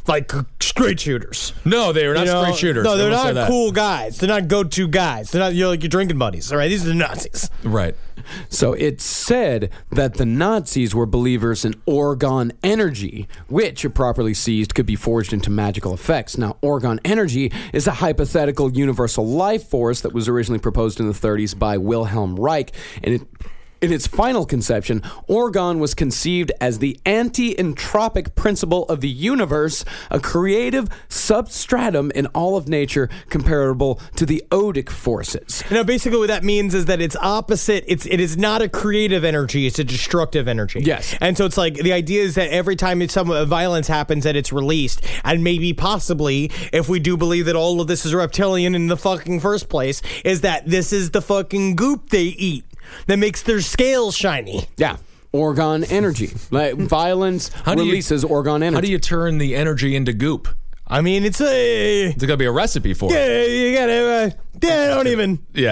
like straight shooters. No, they are not You know? straight shooters. No, I they're will say not that. cool guys. They're not go-to guys. They're not you're like your drinking buddies. All right, these are the Nazis. Right. So it's said that the Nazis were believers in Orgone energy, which, if properly seized, could be forged into magical effects. Now, Orgone energy is a hypothetical universal life force that was originally proposed in the thirties by Wilhelm Reich, and it in its final conception, Orgone was conceived as the anti-entropic principle of the universe, a creative substratum in all of nature comparable to the odic forces. You know, basically what that means is that it's opposite. It's it is not a creative energy. It's a destructive energy. Yes. And so it's like the idea is that every time it's some violence happens, that it's released, and maybe possibly, if we do believe that all of this is reptilian in the fucking first place, is that this is the fucking goop they eat that makes their scales shiny. Yeah. Orgone energy. Like, violence How do you- releases orgone energy. How do you turn the energy into goop? I mean, it's a. There's got to be a recipe for it. Yeah, you gotta. Uh, yeah, don't even. Yeah.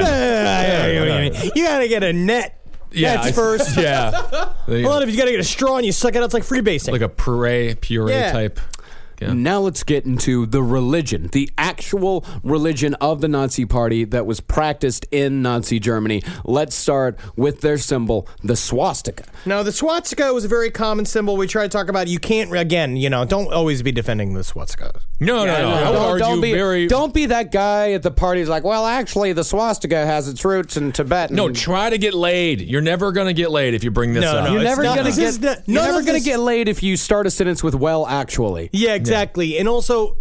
Uh, you gotta get a net. Yeah, Nets I- first. Yeah. A lot of you gotta get a straw and you suck it out. It's like freebasing. Like a puree, puree Yeah. type. Yeah. Now let's get into the religion, the actual religion of the Nazi Party that was practiced in Nazi Germany. Let's start with their symbol, the swastika. Now, the swastika was a very common symbol. We try to talk about. You can't, again, you know, don't always be defending the swastika. No, no, no. I would Don't, argue don't be, very. don't be that guy at the party who's like, well, actually, the swastika has its roots in Tibet. No, and- try to get laid. You're never going to get laid if you bring this No, up. no, You're it's never not- gonna this get. is not- You're none never of gonna this- get laid if you start a sentence with "well, actually." Yeah, exactly. And also,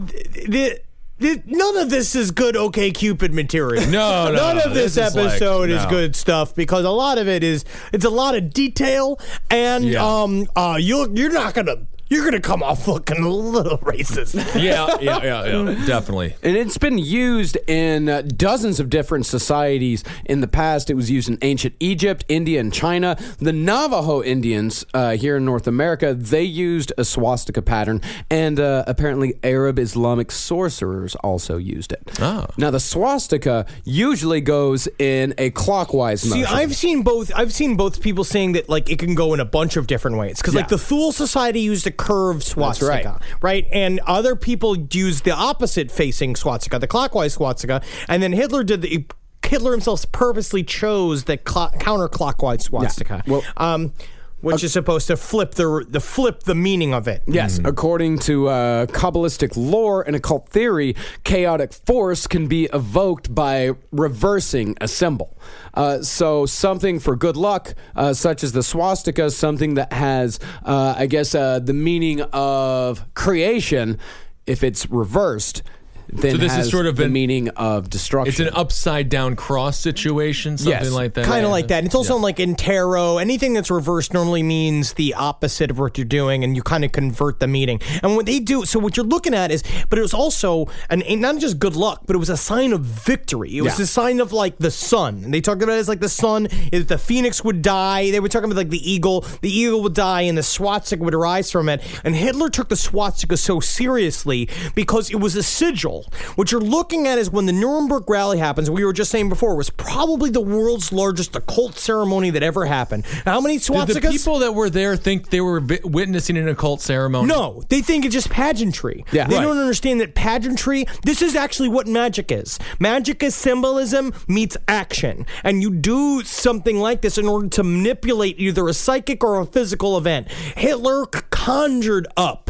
the, the, none of this is good OK Cupid material. No, no, None no. of this, This is like- episode is no. good stuff because a lot of it is, it's a lot of detail and Yeah. um uh you you're not going to, you're going to come off looking a little racist. Yeah, yeah, yeah, yeah. Definitely. And it's been used in uh, dozens of different societies in the past. It was used in ancient Egypt, India, and China. The Navajo Indians uh, here in North America, they used a swastika pattern, and uh, apparently Arab Islamic sorcerers also used it. Oh. Now, the swastika usually goes in a clockwise motion. See, I've seen both. I've seen both people saying that like it can go in a bunch of different ways. Because like Yeah. the Thule Society used a curved swastika, right. right? And other people used the opposite facing swastika, the clockwise swastika, and then Hitler did the. Hitler himself purposely chose the cl- counterclockwise swastika. Well- um, which is supposed to flip the the flip the meaning of it. Yes, according to uh, Kabbalistic lore and occult theory, chaotic force can be evoked by reversing a symbol. Uh, so something for good luck, uh, such as the swastika, something that has, uh, I guess, uh, the meaning of creation, if it's reversed, then So this is has sort of the an- meaning of destruction. It's an upside down cross situation, something Yes, like that. Kind of like that. And it's also like in tarot, anything that's reversed normally means the opposite of what you're doing, and you kind of convert the meaning. And what they do, so what you're looking at is, but it was also an not just good luck, but it was a sign of victory. It was Yeah. a sign of like the sun. And they talked about it as like the sun. If the phoenix would die, they were talking about like the eagle. The eagle would die, and the swastika would arise from it. And Hitler took the swastika so seriously because it was a sigil. What you're looking at is when the Nuremberg rally happens, we were just saying before, was probably the world's largest occult ceremony that ever happened. Now, how many Did swastikas? the people that were there think they were vi- witnessing an occult ceremony? No, they think it's just pageantry. Yeah. They Right. don't understand that pageantry, this is actually what magic is. Magic is symbolism meets action. And you do something like this in order to manipulate either a psychic or a physical event. Hitler c- conjured up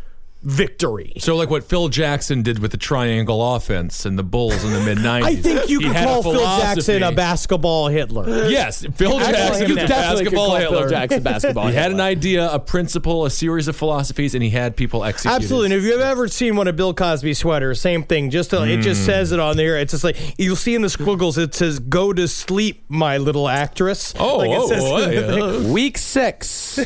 victory. So like what Phil Jackson did with the triangle offense and the Bulls in the mid nineties. I think you He could had a call Phil Jackson philosophy. a basketball Hitler. Yes, Phil Actually, Jackson you was a definitely could basketball call Hitler. Phil Jackson basketball He had Hitler. an idea, a principle, a series of philosophies, and he had people execute it. Absolutely. And if you've ever seen one of Bill Cosby's sweaters, same thing. Just to, it just says it on there. It's just like you'll see in the squiggles. It says "Go to sleep, my little actress." Oh, like it oh, says- oh, yeah. Week six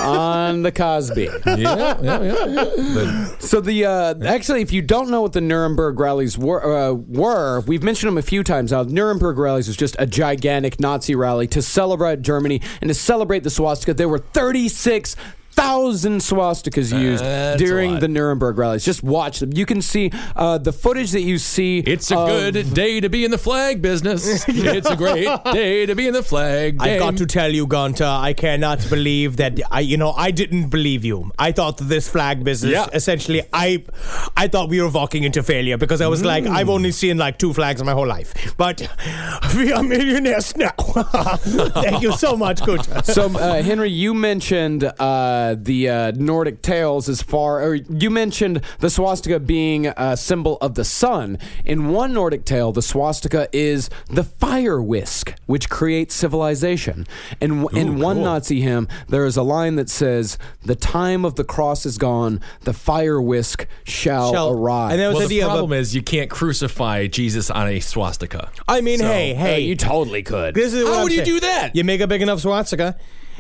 on the Cosby. yeah, yeah, yeah. But So the uh, actually, if you don't know what the Nuremberg rallies were, uh, were, we've mentioned them a few times now. Nuremberg rallies was just a gigantic Nazi rally to celebrate Germany and to celebrate the swastika. There were thirty-six thousand swastikas used That's a during lot. the Nuremberg rallies. Just watch them. You can see uh, the footage that you see. It's a of- good day to be in the flag business. It's a great day to be in the flag game. I've got to tell you, Gunter, I cannot believe that I, you know, I didn't believe you. I thought that this flag business, Yeah. essentially, I, I thought we were walking into failure because I was like, I've only seen like two flags in my whole life, but we are millionaires now. Thank you so much, Gunter. So, uh, Henry, you mentioned uh, the uh, Nordic tales as far, or you mentioned the swastika being a symbol of the sun. In one Nordic tale, the swastika is the fire whisk, which creates civilization. And w- in one cool. Nazi hymn, there is a line that says, "The time of the cross is gone, the fire whisk shall, Shall- arrive." and that was Well, the the idea of problem a, is you can't crucify Jesus on a swastika. I mean, hey, Uh, hey, you totally could. this is what How I'm would you saying. do that? You make a big enough swastika.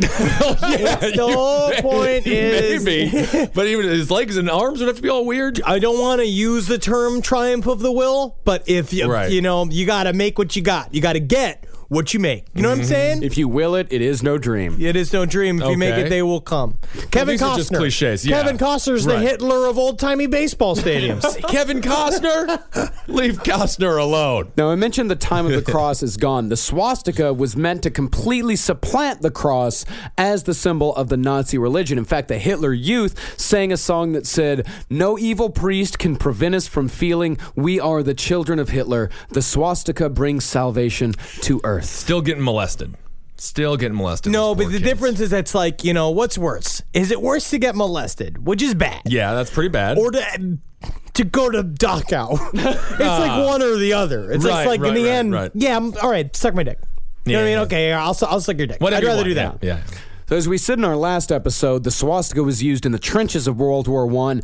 yeah, The whole point is, maybe, but even his legs and arms would have to be all weird. I don't want to use the term triumph of the will, but if you, Right. you know, you got to make what you got. You got to get what you make. You know what I'm saying? If you will it, it is no dream. It is no dream. If you make Okay. it, they will come. Kevin these are Costner. just cliches, yeah. Kevin Costner's the Right. Hitler of old timey baseball stadiums. Kevin Costner, leave Costner alone. Now, I mentioned the time of the cross is gone. The swastika was meant to completely supplant the cross as the symbol of the Nazi religion. In fact, the Hitler Youth sang a song that said, "No evil priest can prevent us from feeling we are the children of Hitler. The swastika brings salvation to earth." Still getting molested. Still getting molested. No, those but poor the kids. difference is it's like, you know, what's worse? Is it worse to get molested, which is bad? Yeah, that's pretty bad. Or to to go to Dachau? It's like one or the other. It's Right, just like right, in the right, end, right. yeah, I'm, all right, suck my dick. You know what I Yeah. mean? Okay, I'll, su- I'll suck your dick. Whatever I'd you rather want, do that. Yeah. So as we said in our last episode, the swastika was used in the trenches of World War One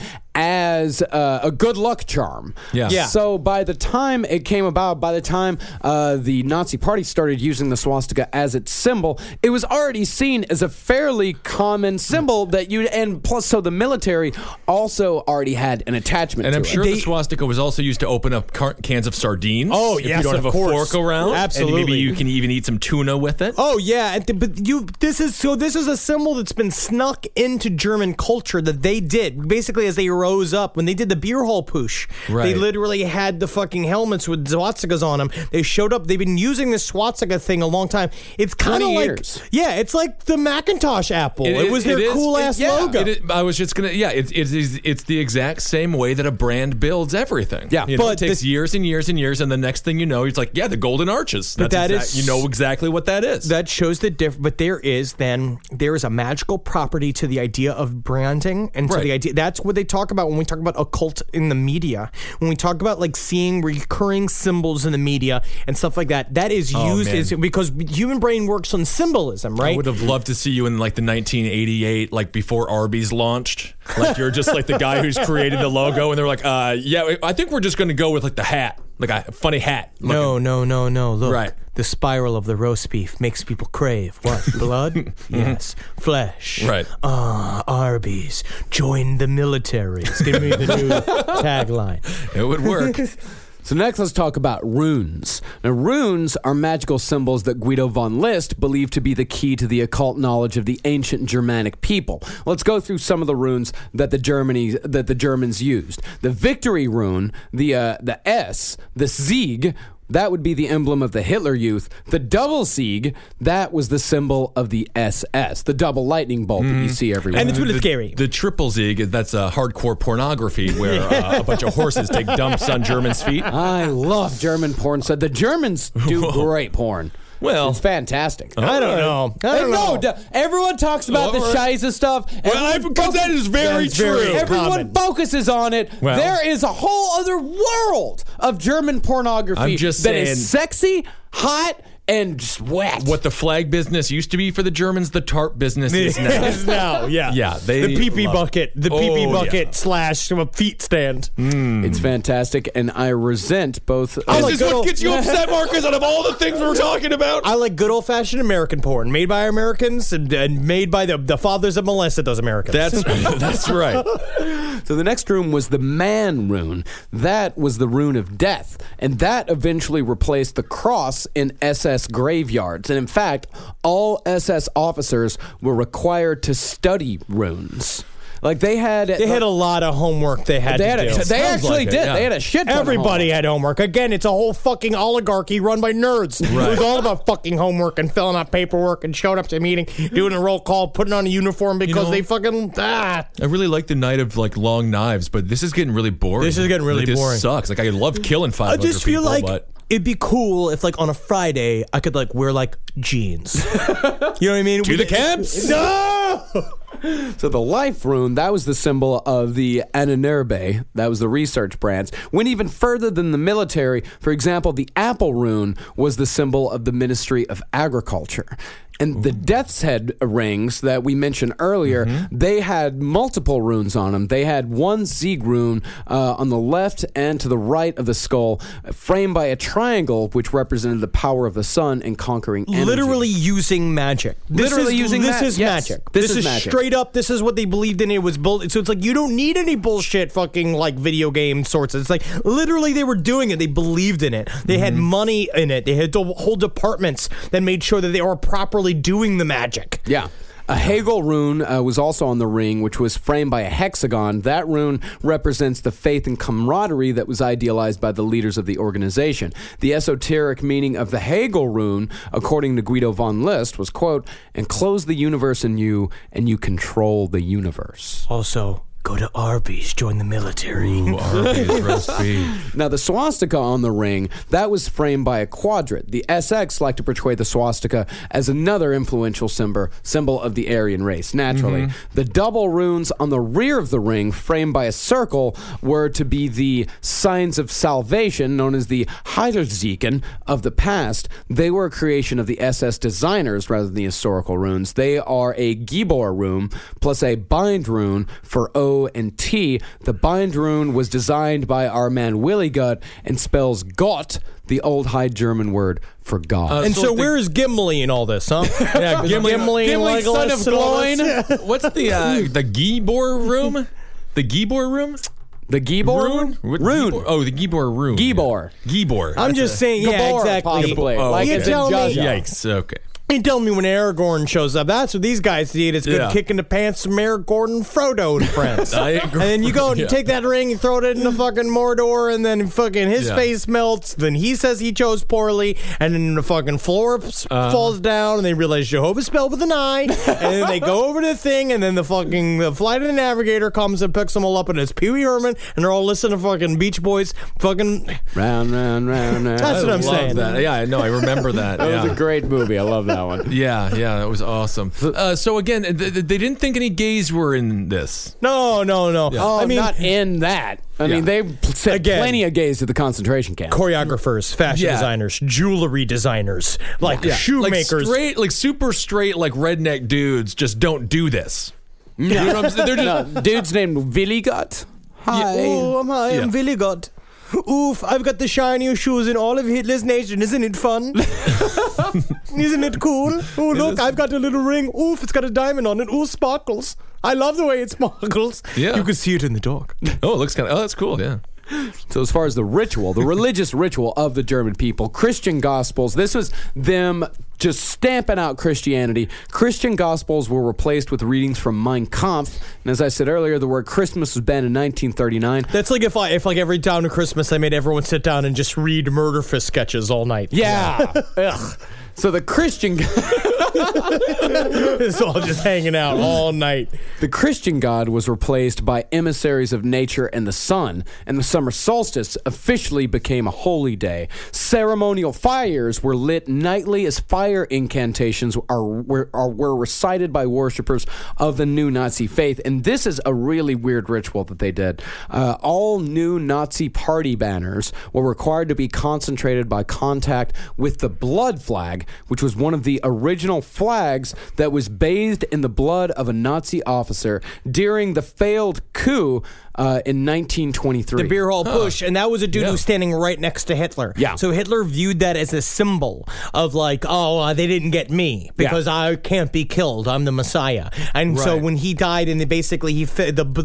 as uh, a good luck charm. Yeah. Yeah. So by the time it came about, by the time uh, the Nazi Party started using the swastika as its symbol, it was already seen as a fairly common symbol that you, and plus, so the military also already had an attachment And to I'm it. sure They- the swastika was also used to open up car- cans of sardines. Oh, if yes, you don't of have a course. fork around. Absolutely. And maybe you can even eat some tuna with it. Oh yeah, and th- but you this is so this is a symbol that's been snuck into German culture that they did basically as they rose up when they did the beer hall push. They Right. literally had the fucking helmets with swastikas on them. They showed up. They've been using this swastika thing a long time. It's kind of twenty like years. yeah, it's like the Macintosh Apple. It, was their is- cool it- ass yeah, logo. it is- I was just gonna, yeah, it's it's it's it's the exact same way that a brand builds everything. Yeah. you know, But it takes this- years and years and years, and the next thing you know, it's like, yeah, the golden arches. But That's that exact- is- you know exactly what that is. That shows the diff. But there is then there is a magical property to the idea of branding and to Right. the idea. That's what they talk about when we talk about occult in the media. When we talk about like seeing recurring symbols in the media and stuff like that. That is Oh, used man. as because human brain works on symbolism, right? I would have loved to see you in like the nineteen eighty-eight, like before Arby's launched. Like you're just like the guy who's created the logo, and they're like, uh, yeah, I think we're just going to go with like the hat, like a funny hat. No, no, no, no. Look, Right. the spiral of the roast beef makes people crave what? Blood? Yes. Flesh. Right. Ah, Arby's. Join the military. Give me the new tagline. It would work. So next, let's talk about runes. Now, runes are magical symbols that Guido von List believed to be the key to the occult knowledge of the ancient Germanic people. Let's go through some of the runes that the Germany that the Germans used. The victory rune, the uh, the S, the Sieg. That would be the emblem of the Hitler Youth. The double Sieg, that was the symbol of the S S, the double lightning bolt that you see everywhere. And it's really the, scary. The triple Sieg, that's a hardcore pornography where uh, a bunch of horses take dumps on Germans' feet. I love German porn. So the Germans do great porn. Well, It's fantastic. I don't know. I don't no, know. d- everyone talks about the All right. Scheisse stuff. Well, Everyone because that is very That's very true. common. Everyone focuses on it. Well- there is a whole other world of German pornography I'm just that is saying- sexy, hot, and just wet. What the flag business used to be for the Germans, the tarp business is now. Is now, yeah. Yeah, they the pee-pee love- bucket, the Oh, pee-pee bucket yeah. slash a feet stand. It's fantastic, and I resent both. I This like is good what old- gets you upset, Marcus, out of all the things we're talking about. I like good old-fashioned American porn, made by Americans and, and made by the, the fathers that molested those Americans. That's that's right. So So the next rune was the man rune. That was the rune of death. And that eventually replaced the cross in S S graveyards. And in fact, all S S officers were required to study runes. Like they had, They had a lot of homework they had they to had a, do. they Sounds actually like it, did. yeah. They had a shit ton of Everybody homework. had homework. Again, it's a whole fucking oligarchy run by nerds. It was all about fucking homework and filling out paperwork and showing up to a meeting, doing a roll call, putting on a uniform because know- they fucking ah. I really like the Night of like Long Knives, but this is getting really boring. This is getting really like, this boring. Sucks. Like I love killing five I hundred just feel people, like but it'd be cool if, like, on a Friday, I could like wear like jeans. You know what I mean? To the camps? No. So the life rune, that was the symbol of the Ananurbe. That was the research branch. Went even further than the military. For example, the apple rune was the symbol of the Ministry of Agriculture. And the Death's Head rings that we mentioned earlier, Mm-hmm. they had multiple runes on them. They had one Sieg rune uh, on the left and to the right of the skull, framed by a triangle, which represented the power of the sun and conquering energy. Literally using magic. This Literally is, using this ma- is yes, magic. this This, is is, magic. straight up. This is what they believed in. It was bull. So it's like you don't need any bullshit fucking like video game sorts. It's like literally they were doing it. They believed in it. They had money in it. They had whole departments that made sure that they were properly doing the magic. Yeah. A Hegel rune uh, was also on the ring, which was framed by a hexagon. That rune represents the faith and camaraderie that was idealized by the leaders of the organization. The esoteric meaning of the Hegel rune, according to Guido von List, was, quote, enclose the universe in you, and you control the universe. Also, go to Arby's, join the military. Ooh, Arby's roast beef. Now, the swastika on the ring, that was framed by a quadrant. The S X like to portray the swastika as another influential symbol, symbol of the Aryan race, naturally. Mm-hmm. The double runes on the rear of the ring, framed by a circle, were to be the signs of salvation, known as the Heiderzeichen of the past. They were a creation of the S S designers rather than the historical runes. They are a Gibor rune plus a bind rune for O and T. The bind rune was designed by our man Willy Gut and spells Gott, the old High German word for God. Uh, And So so, the- where is Gimli in all this, huh? Yeah, Gimli, Gimli, Gimli, Legolas, son of and all this? Gloin. What's the uh, the Gibor room? The Gibor room? The Gibor Rune? rune? What- Rune. Gibor- Oh, the Gibor rune. Gibor. Gibor. I'm just saying, yeah, Gabor, exactly. possibly. Oh, like okay. it's in You tell me- Jaja. Yikes. Okay. You tell me when Aragorn shows up. That's what these guys need. It's good Yeah. kick in the pants from Aragorn, Frodo, and friends. I agree. And then you go and Yeah. take that ring and throw it in the fucking Mordor, and then fucking his Yeah. face melts. Then he says he chose poorly, and then the fucking floor s- Uh-huh. falls down, and they realize Jehovah's spelled with an I. And then they go over to the thing, and then the fucking the flight of the navigator comes and picks them all up, and it's Pee Wee Herman, and they're all listening to fucking Beach Boys. Fucking Round, round, round, round. That's what I'm Love saying. that. Yeah, I know. I remember that. That yeah. was a great movie. I love that one. Yeah, yeah, that was awesome. Uh, so again, th- th- they didn't think any gays were in this. no, no, no. Oh, I mean, not in that. I Yeah. mean, they sent Again. plenty of gays to the concentration camp. choreographers, fashion Yeah. designers, jewelry designers, like shoemakers. Like straight, like super straight, like redneck dudes just don't do this. You know what I'm saying? They're just, No, dude's named Willy Gut. Hi. Oh, I'm, I am Yeah. Willy God. Oof, I've got the shiniest shoes in all of Hitler's nation. Isn't it fun? Isn't it cool? Oh, look, I've got a little ring. Oof, it's got a diamond on it. Ooh, sparkles. I love the way it sparkles. Yeah. You can see it in the dark. oh, it looks kind of. Oh, that's cool. Yeah. So as far as the ritual, the religious ritual of the German people, Christian Gospels, this was them just stamping out Christianity. Christian Gospels were replaced with readings from Mein Kampf. And as I said earlier, the word Christmas was banned in nineteen thirty-nine. That's like if I, if like every down to Christmas, I made everyone sit down and just read Murder Fist sketches all night. Yeah. Ugh. So the Christian It's all just hanging out all night. the Christian God was replaced by emissaries of nature and the sun, and the summer solstice officially became a holy day. Ceremonial fires were lit nightly as fire incantations are were, are, were recited by worshippers of the new Nazi faith. And this is a really weird ritual that they did. Uh, all new Nazi party banners were required to be concentrated by contact with the blood flag, which was one of the original flags that was bathed in the blood of a Nazi officer during the failed coup uh, in nineteen twenty-three. The beer hall push, and that was a dude Yeah. who was standing right next to Hitler. Yeah. So Hitler viewed that as a symbol of like, oh, uh, they didn't get me because I can't be killed. I'm the Messiah. And so Right. when he died, and they basically he fi- the the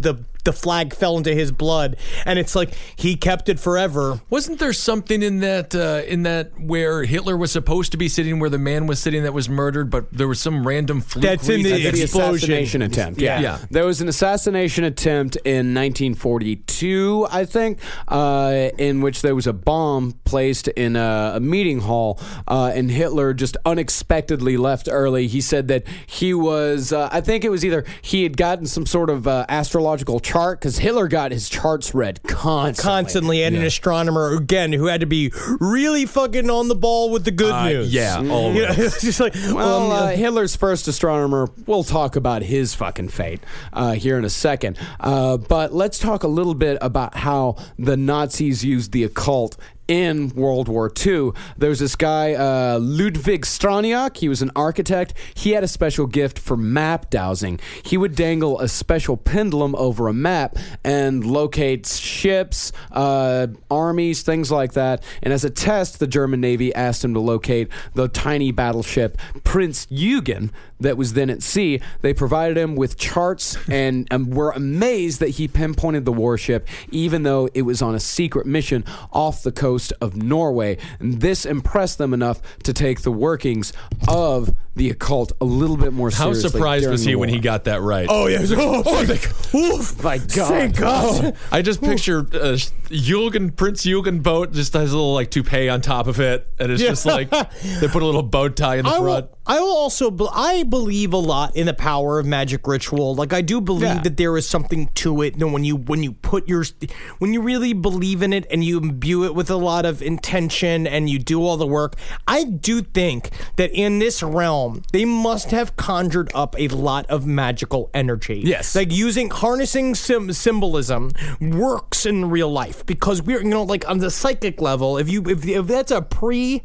the flag fell into his blood, and it's like he kept it forever. Wasn't there something in that uh, in that where Hitler was supposed to be sitting where the man was sitting that was murdered, but there was some random fluke That's in the reason that The he- explosion. assassination attempt. Yeah. Yeah. There was an assassination attempt in nineteen forty-two, I think, uh, in which there was a bomb placed in a, a meeting hall, uh, and Hitler just unexpectedly left early. He said that he was, uh, I think it was either he had gotten some sort of uh, astrological chart, because Hitler got his charts read constantly. Constantly, and an astronomer again who had to be really fucking on the ball with the good Uh, news. yeah, always. You know, it's just like Well, um, uh, Hitler's first astronomer, we'll talk about his fucking fate uh, here in a second. Uh, but let's talk a little bit about how the Nazis used the occult in World War Two. There's this guy, uh, Ludwig Straniak. He was an architect. He had a special gift for map dowsing. He would dangle a special pendulum over a map and locate ships, uh, armies, things like that. And as a test, the German Navy asked him to locate the tiny battleship Prince Eugen that was then at sea. They provided him with charts and um, were amazed that he pinpointed the warship, even though it was on a secret mission off the coast of Norway. And this impressed them enough to take the workings of the occult a little bit more How seriously. surprised during was he the when war. he got that right? oh yeah, oh, thank, oof, My God. thank God. I just picture uh, Eugen, Prince Eugen boat just has a little like toupee on top of it, and it's Yeah. just like they put a little bow tie in the I front. will, I will also, be- I believe a lot in the power of magic ritual. Like I do believe Yeah. that there is something to it. You know, when you when you put your, when you really believe in it and you imbue it with a lot of intention and you do all the work, I do think that in this realm they must have conjured up a lot of magical energy. Yes. like using harnessing sim- symbolism works in real life because we're you know like on the psychic level. If you if, if that's a pre.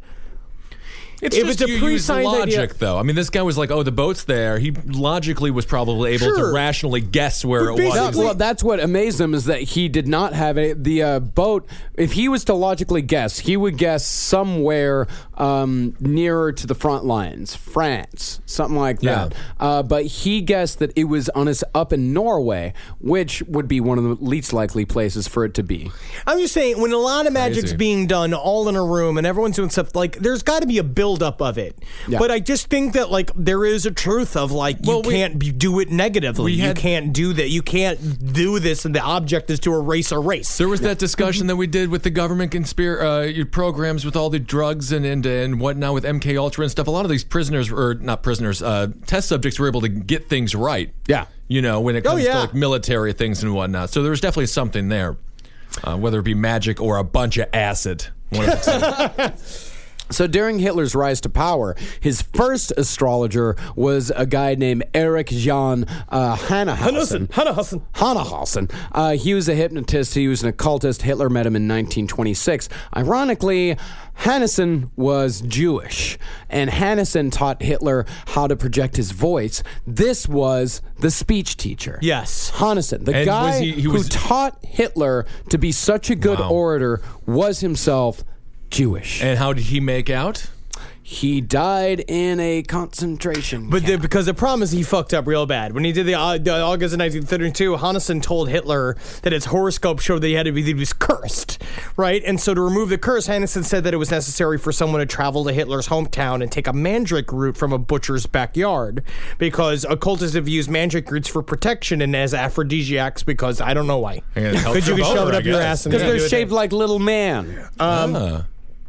It's If just it's a you use pre-science logic, idea- though. I mean, this guy was like, "Oh, the boat's there." He logically was probably able Sure. to rationally guess where But it was. No, basically- well, that's what amazed him is that he did not have it. The uh, boat, if he was to logically guess, he would guess somewhere um, nearer to the front lines, France, something like that. Yeah. Uh, but he guessed that it was on his up in Norway, which would be one of the least likely places for it to be. I'm just saying, when a lot of magic's Crazy. being done all in a room and everyone's doing stuff, like, there's got to be a buildup of it. Yeah. But I just think that, like, there is a truth of, like, you Well, we- can't be, do it negatively. we You had- can't do that. You can't do this, and the object is to erase a race. There was that discussion that we did with the government conspir- uh, programs with all the drugs and, and and whatnot with M K Ultra and stuff. A lot of these prisoners, or not prisoners, uh, test subjects were able to get things right. Yeah. You know, when it Oh, comes yeah. to like military things and whatnot. So there's definitely something there, uh, whether it be magic or a bunch of acid. One of the two. So during Hitler's rise to power, his first astrologer was a guy named Erich Jan uh, Hannahausen. Hannahausen. Hannahausen. Uh, he was a hypnotist. He was an occultist. Hitler met him in nineteen twenty-six. Ironically, Hannesen was Jewish, and Hannesen taught Hitler how to project his voice. This was the speech teacher. Yes. Hannesen, the And guy was he- he was- who taught Hitler to be such a good Wow. orator, was himself Jewish. And how did he make out? He died in a concentration But the, camp. because the problem is he fucked up real bad. When he did the, uh, the August of nineteen thirty-two, Hannesen told Hitler that his horoscope showed that he had to be that he was cursed, right? And so to remove the curse, Hannesen said that it was necessary for someone to travel to Hitler's hometown and take a mandrake root from a butcher's backyard, because occultists have used mandrake roots for protection and as aphrodisiacs. Because I don't know why. Yeah, it helps Because you your can shove it boner, up I your guess. ass and Because do they're it. shaped like little man. Ah.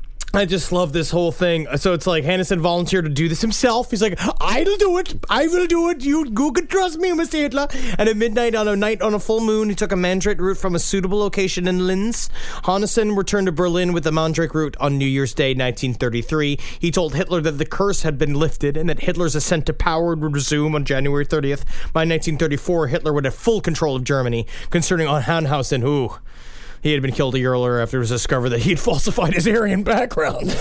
I just love this whole thing. So it's like Hannesen volunteered to do this himself. He's like, I'll do it. I will do it. You, you can trust me, Mister Hitler. And at midnight on a night on a full moon, he took a mandrake root from a suitable location in Linz. Hannesen returned to Berlin with the mandrake root on New Year's Day, nineteen thirty-three. He told Hitler that the curse had been lifted and that Hitler's ascent to power would resume on January thirtieth. By nineteen thirty-four, Hitler would have full control of Germany. Concerning Hannhausen, who... he had been killed a year earlier after it was discovered that he'd falsified his Aryan background.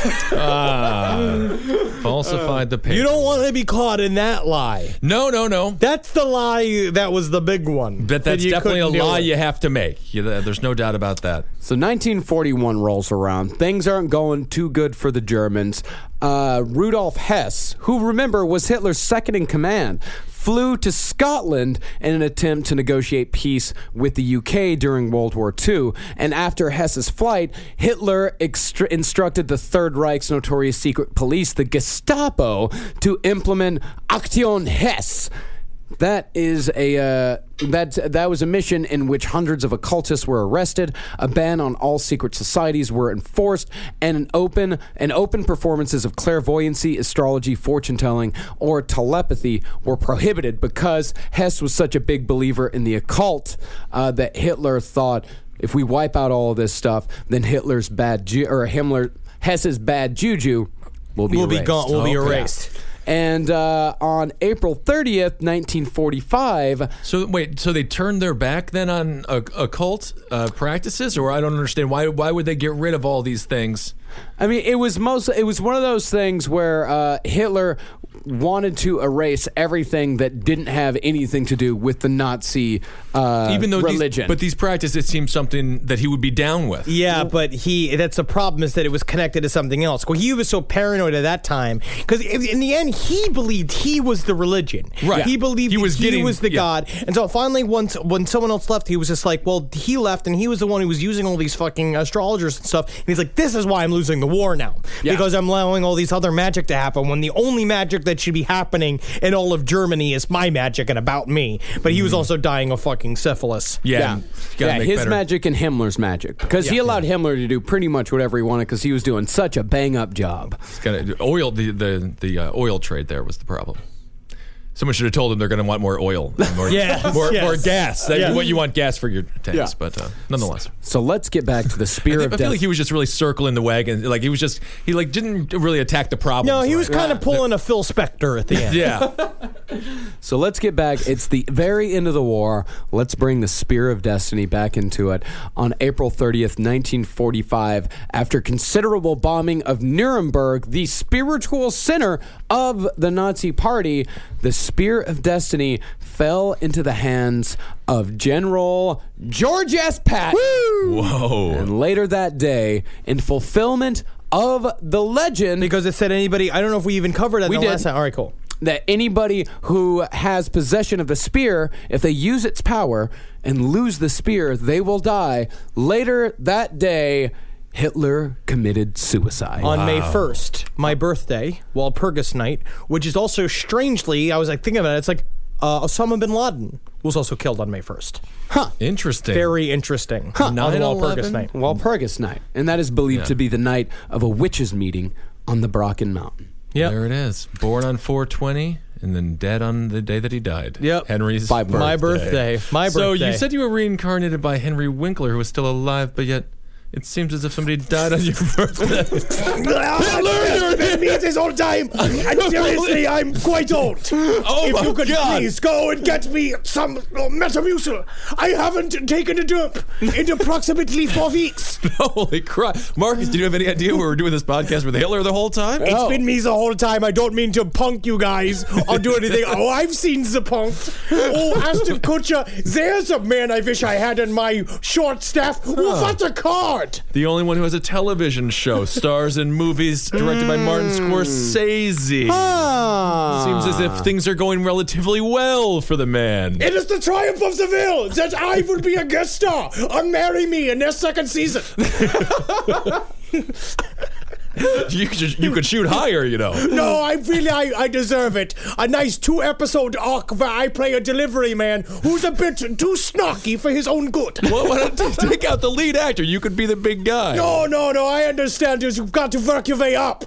Ah. Falsified the paper. You don't want to be caught in that lie. No, no, no. That's the lie that was the big one. But that that's you definitely a couldn't do lie it. you have to make. You, there's no doubt about that. So nineteen forty-one rolls around. Things aren't going too good for the Germans. Uh, Rudolf Hess, who remember was Hitler's second in command, flew to Scotland in an attempt to negotiate peace with the U K during World War Two. And after Hess's flight, Hitler extra- instructed the Third Reich's notorious secret police, the Gestapo, to implement Aktion Hess. That is a uh, that that was a mission in which hundreds of occultists were arrested. A ban on all secret societies were enforced, and an open and open performances of clairvoyancy, astrology, fortune telling, or telepathy were prohibited because Hess was such a big believer in the occult uh, that Hitler thought, if we wipe out all of this stuff, then Hitler's bad ju- or Himmler Hess's bad juju will be Will be erased. gone. Will be Okay. erased. And uh, on April thirtieth, nineteen forty-five, So wait, so they turned their back then on uh, occult uh, practices, or I don't understand why. Why would they get rid of all these things? I mean, it was most. It was one of those things where uh, Hitler wanted to erase everything that didn't have anything to do with the Nazi uh, Even though religion. these, but these practices seem something that he would be down with. Yeah, but he that's the problem is that it was connected to something else. Well, he was so paranoid at that time because in the end he believed he was the religion. Right. He believed He he was was, he getting- was the yeah. God. And so finally once when someone else left, he was just like, well, he left and he was the one who was using all these fucking astrologers and stuff. And he's like, this is why I'm losing the war now. Yeah. Because I'm allowing all these other magic to happen when the only magic that should be happening in all of Germany is my magic and about me. But he was also dying of fucking syphilis. Yeah, yeah, you gotta yeah make his better. magic and Himmler's magic, because he allowed Himmler to do pretty much whatever he wanted because he was doing such a bang up job. It's gotta, oil, the the the uh, oil trade there was the problem. Someone should have told them they're going to want more oil, and more, Yes, more, yes. more gas. That, Yeah. What you want gas for your tanks, Yeah. but uh, nonetheless. So let's get back to the I, spear think, of I feel death. like he was just really circling the wagon. Like he was just he like didn't really attack the problem. No, he was kind of pulling a Phil Spector at the end. Yeah. So let's get back. It's the very end of the war. Let's bring the Spear of Destiny back into it. On April thirtieth, nineteen forty-five, after considerable bombing of Nuremberg, the spiritual center of the Nazi Party, the Spear of Destiny fell into the hands of General George S. Patton. Whoa. And later that day, in fulfillment of the legend, Because it said anybody, I don't know if we even covered that We in the did. last time. All right, cool. that anybody who has possession of the spear, if they use its power and lose the spear, they will die. Later that day, Hitler committed suicide. On May first, my birthday, Walpurgis night, which is also strangely, I was like thinking about it, it's like uh, Osama bin Laden was also killed on May first. Interesting. Very interesting. On Walpurgis night. Walpurgis night. And that is believed Yeah. to be the night of a witches' meeting on the Brocken Mountain. Yep. There it is. Born on four twenty and then dead on the day that he died. Yep. Henry's My birthday. My birthday. My birthday. So you said you were reincarnated by Henry Winkler, who was still alive, but yet it seems as if somebody died on your birthday. That means this all the time. And seriously, I'm quite old. Oh if my you could God. please go and get me some uh, Metamucil. I haven't taken a dump in approximately four weeks. Holy crap. Marcus, did you have any idea we were doing this podcast with Hitler the whole time? It's been me the whole time. I don't mean to punk you guys or do anything. Oh, I've seen the punk. Oh, Ashton Kutcher, there's a man I wish I had in my short staff. Oh, what a card. The only one who has a television show, stars in movies directed by Martin Scorsese. Ah. Seems as if things are going relatively well for the man. It is the triumph of the will that I will be a guest star on Marry Me in their second season. You could, you could shoot higher, you know. No, I really, I, I deserve it. A nice two-episode arc where I play a delivery man who's a bit too snarky for his own good. Well, why don't you take out the lead actor? You could be the big guy. No, no, no, I understand this. You've got to work your way up.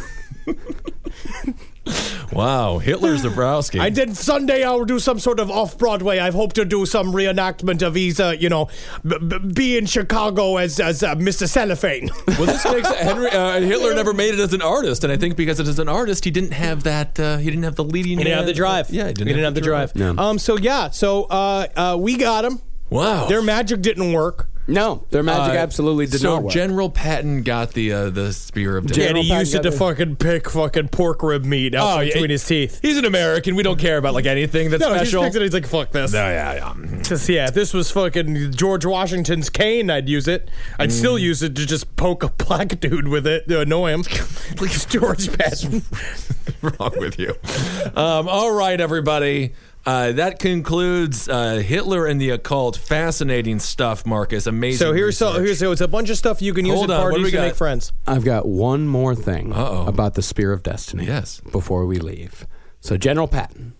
Wow, Hitler Zabrowski. I did Sunday. I'll do some sort of off-Broadway. I hope to do some reenactment of his, uh, you know, b- b- be in Chicago as as uh, Mister Cellophane. Well, this makes Henry uh, Hitler never made it as an artist, and I think because it is an artist, he didn't have that. Uh, he didn't have the leading. He didn't have the drive. Yeah, he didn't, He didn't have the drive. No. Um. So yeah. So uh, uh, we got him. Wow. Their magic didn't work. No, their magic Uh, absolutely did so not work. General Patton got the uh, the spear of death. Yeah, and he General used it Patton to got fucking pick fucking pork rib meat out Oh, yeah. between his teeth. He's an American. We don't care about like anything that's No, he just special. picks it. He's like, fuck this. No, yeah, yeah. Just, yeah, if this was fucking George Washington's cane, I'd use it. I'd still use it to just poke a black dude with it to annoy him. Please, George Patton. Wrong with you. Um, all right, everybody. Uh, that concludes uh, Hitler and the occult. Fascinating stuff, Marcus. Amazing. So here's so research. here's so it's a bunch of stuff you can use Hold at on, what do parties we to got? make friends. I've got one more thing Uh-oh. about the Spear of Destiny. Yes. Before we leave. So General Patton,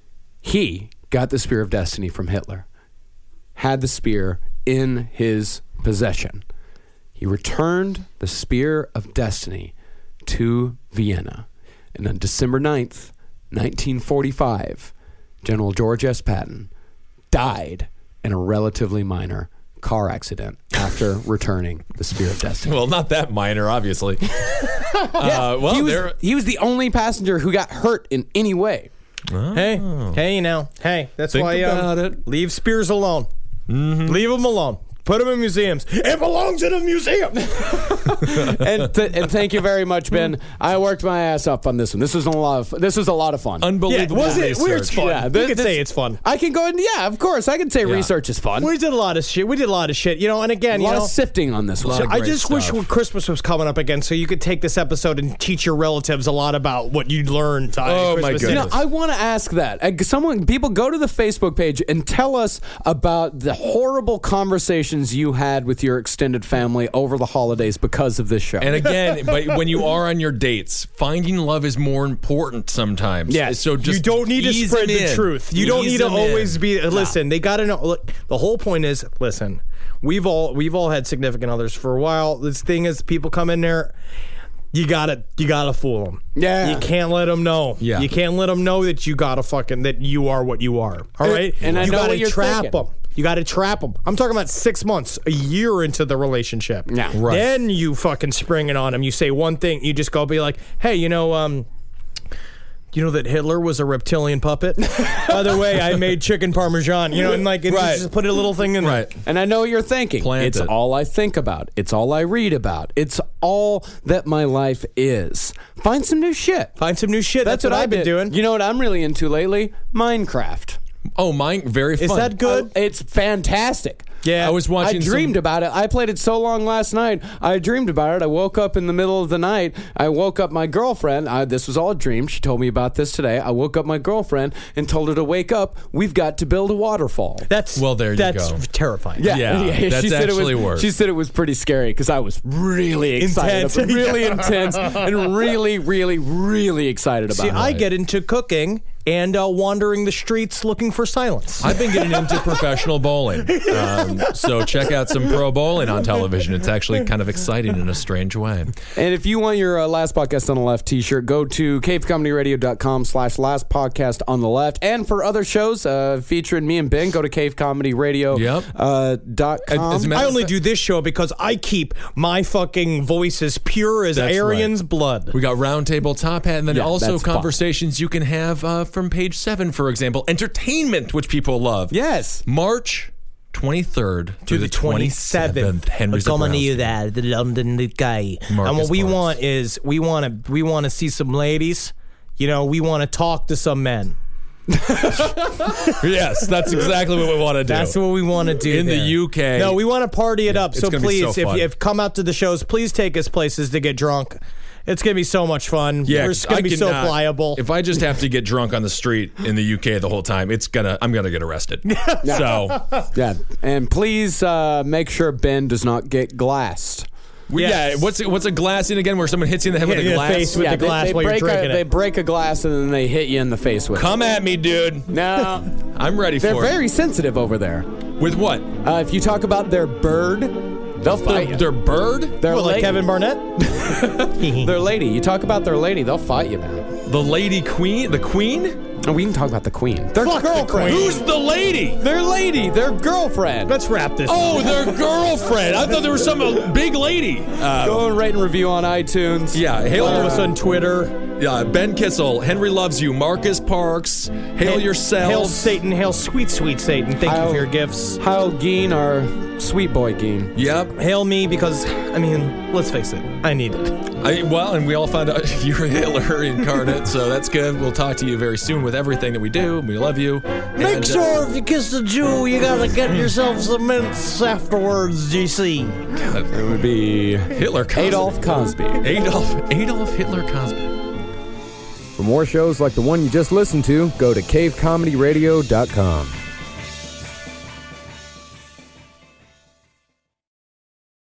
he got the Spear of Destiny from Hitler, had the spear in his possession. He returned the Spear of Destiny to Vienna. And on December ninth, nineteen forty-five, General George S. Patton died in a relatively minor car accident after returning the Spear of Destiny. Well, not that minor, obviously. uh, well, he, was, there. he was the only passenger who got hurt in any way. Hey, hey, now, hey, that's Think why um, about it. leave spears alone. Leave them alone. Put them in museums. It belongs in a museum. and, th- and thank you very much, Ben. I worked my ass off on this one. This was a lot of this was a lot of fun. Yeah, Unbelievable. was it? research. Weird fun. Yeah, we th- could this- say it's fun. I can go and yeah, of course, I can say research is fun. We did a lot of shit. We did a lot of shit, you know. And a again, you lot know, of sifting on this one. lot of I great just wish stuff. Christmas was coming up again, so you could take this episode and teach your relatives a lot about what you learned. on Oh, my Christmas goodness. You Eve. know, I want to ask that. Uh, Someone, people, go to the Facebook page and tell us about the horrible conversations you had with your extended family over the holidays because of this show. And again, but when you are on your dates, finding love is more important sometimes. Yes. So just you don't need to ease spread them the in. truth. You don't Ease need to them in. always be. Listen, they got to know. Look, the whole point is, listen. We've all we've all had significant others for a while. This thing is, people come in there. You gotta you gotta fool them. Yeah. You can't let them know. Yeah. You can't let them know that you gotta fucking that you are what you are. All And- right. and I you know gotta what you're trap thinking. them. You got to trap them. I'm talking about six months, a year into the relationship. Yeah. Right. Then you fucking spring it on them. You say one thing. You just go be like, hey, you know, um, you know that Hitler was a reptilian puppet? By the way, I made chicken parmesan. You know, and like, and Right. just put a little thing in Right. there. And I know what you're thinking. Plant it's it. all I think about. It's all I read about. It's all that my life is. Find some new shit. Find some new shit. That's, what, I I've been did. doing. You know what I'm really into lately? Minecraft. Oh, mine very fun. Is that good? Uh, it's fantastic. Yeah. I was watching. I dreamed some, about it. I played it so long last night. I dreamed about it. I woke up in the middle of the night. I woke up my girlfriend. I, this was all a dream. She told me about this today. I woke up my girlfriend and told her to wake up. We've got to build a waterfall. That's Well, there you that's go. terrifying. Yeah, that's she said actually it was, worse. She said it was pretty scary because I was really excited, Intense. about- really intense, and really, really, really excited about See, it. I get into cooking and uh, wandering the streets looking for silence. I've been getting into professional bowling. Um, so check out some pro bowling on television. It's actually kind of exciting in a strange way. And if you want your uh, Last Podcast on the Left t-shirt, go to cavecomedyradio.com slash last podcast on the left. And for other shows uh, featuring me and Ben, go to cavecomedyradio Yep. uh, dot com. As a matter I of only fact- do this show because I keep my fucking voice as pure as That's Aryan's right. blood. We got Roundtable Top Hat, and then Yeah, also that's fun. conversations you can have uh, from page seven, for example. Entertainment, which people love. Yes. March twenty-third to the twenty-seventh. Henry Coming to you Zabrowski. that the London guy. Marcus and what we Parks. want is we want to we want to see some ladies. You know, we want to talk to some men. Yes, that's exactly what we want to do. That's what we want to do In the there. U K. No, we want to party it up. it's So gonna be please, so if fun. you if come out to the shows, please take us places to get drunk. It's gonna be so much fun. Yeah, We're just gonna I be so cannot- pliable. If I just have to get drunk on the street in the U K the whole time, it's gonna I'm gonna get arrested. So Yeah. And please uh, make sure Ben does not get glassed. we, Yes. yeah, what's what's a glass in again where someone hits you in the head Hit with you a in the glass? face with the they, glass they while you're break drinking a, it. They break a glass and then they hit you in the face with Come it. at me, dude. No. I'm ready They're for very sensitive over there. it. With what? Uh, if you talk about their bird, they'll fight Their, you. their bird? Their What, like lady. Kevin Barnett? Their lady. You talk about their lady, they'll fight you, man. The lady queen? The queen? No, we can talk about the queen. Their Fuck the girlfriend. queen. Who's the lady? Their lady. Their girlfriend. Let's wrap this. Oh, their girlfriend. I thought there was some uh, big lady. Uh, Go and rate and review on iTunes. yeah, hail Follow us on Twitter. Yeah, Ben Kissel, Henry Loves You, Marcus Parks, Hail Yourselves. Hail Satan. Hail sweet, sweet Satan. Thank you Hail- for your gifts. Heil Geen, our sweet boy Geen. Yep. Hail me because, I mean, let's face it, I need it. I, well, and we all found out you're a Hitler incarnate, so that's good. We'll talk to you very soon with everything that we do. We love you. Make And, uh, sure if you kiss a Jew, you gotta get yourself some mints afterwards, G C. It would be Hitler Cosby. Adolf Cosby. Adolf, Adolf Hitler Cosby. For more shows like the one you just listened to, go to cave comedy radio dot com.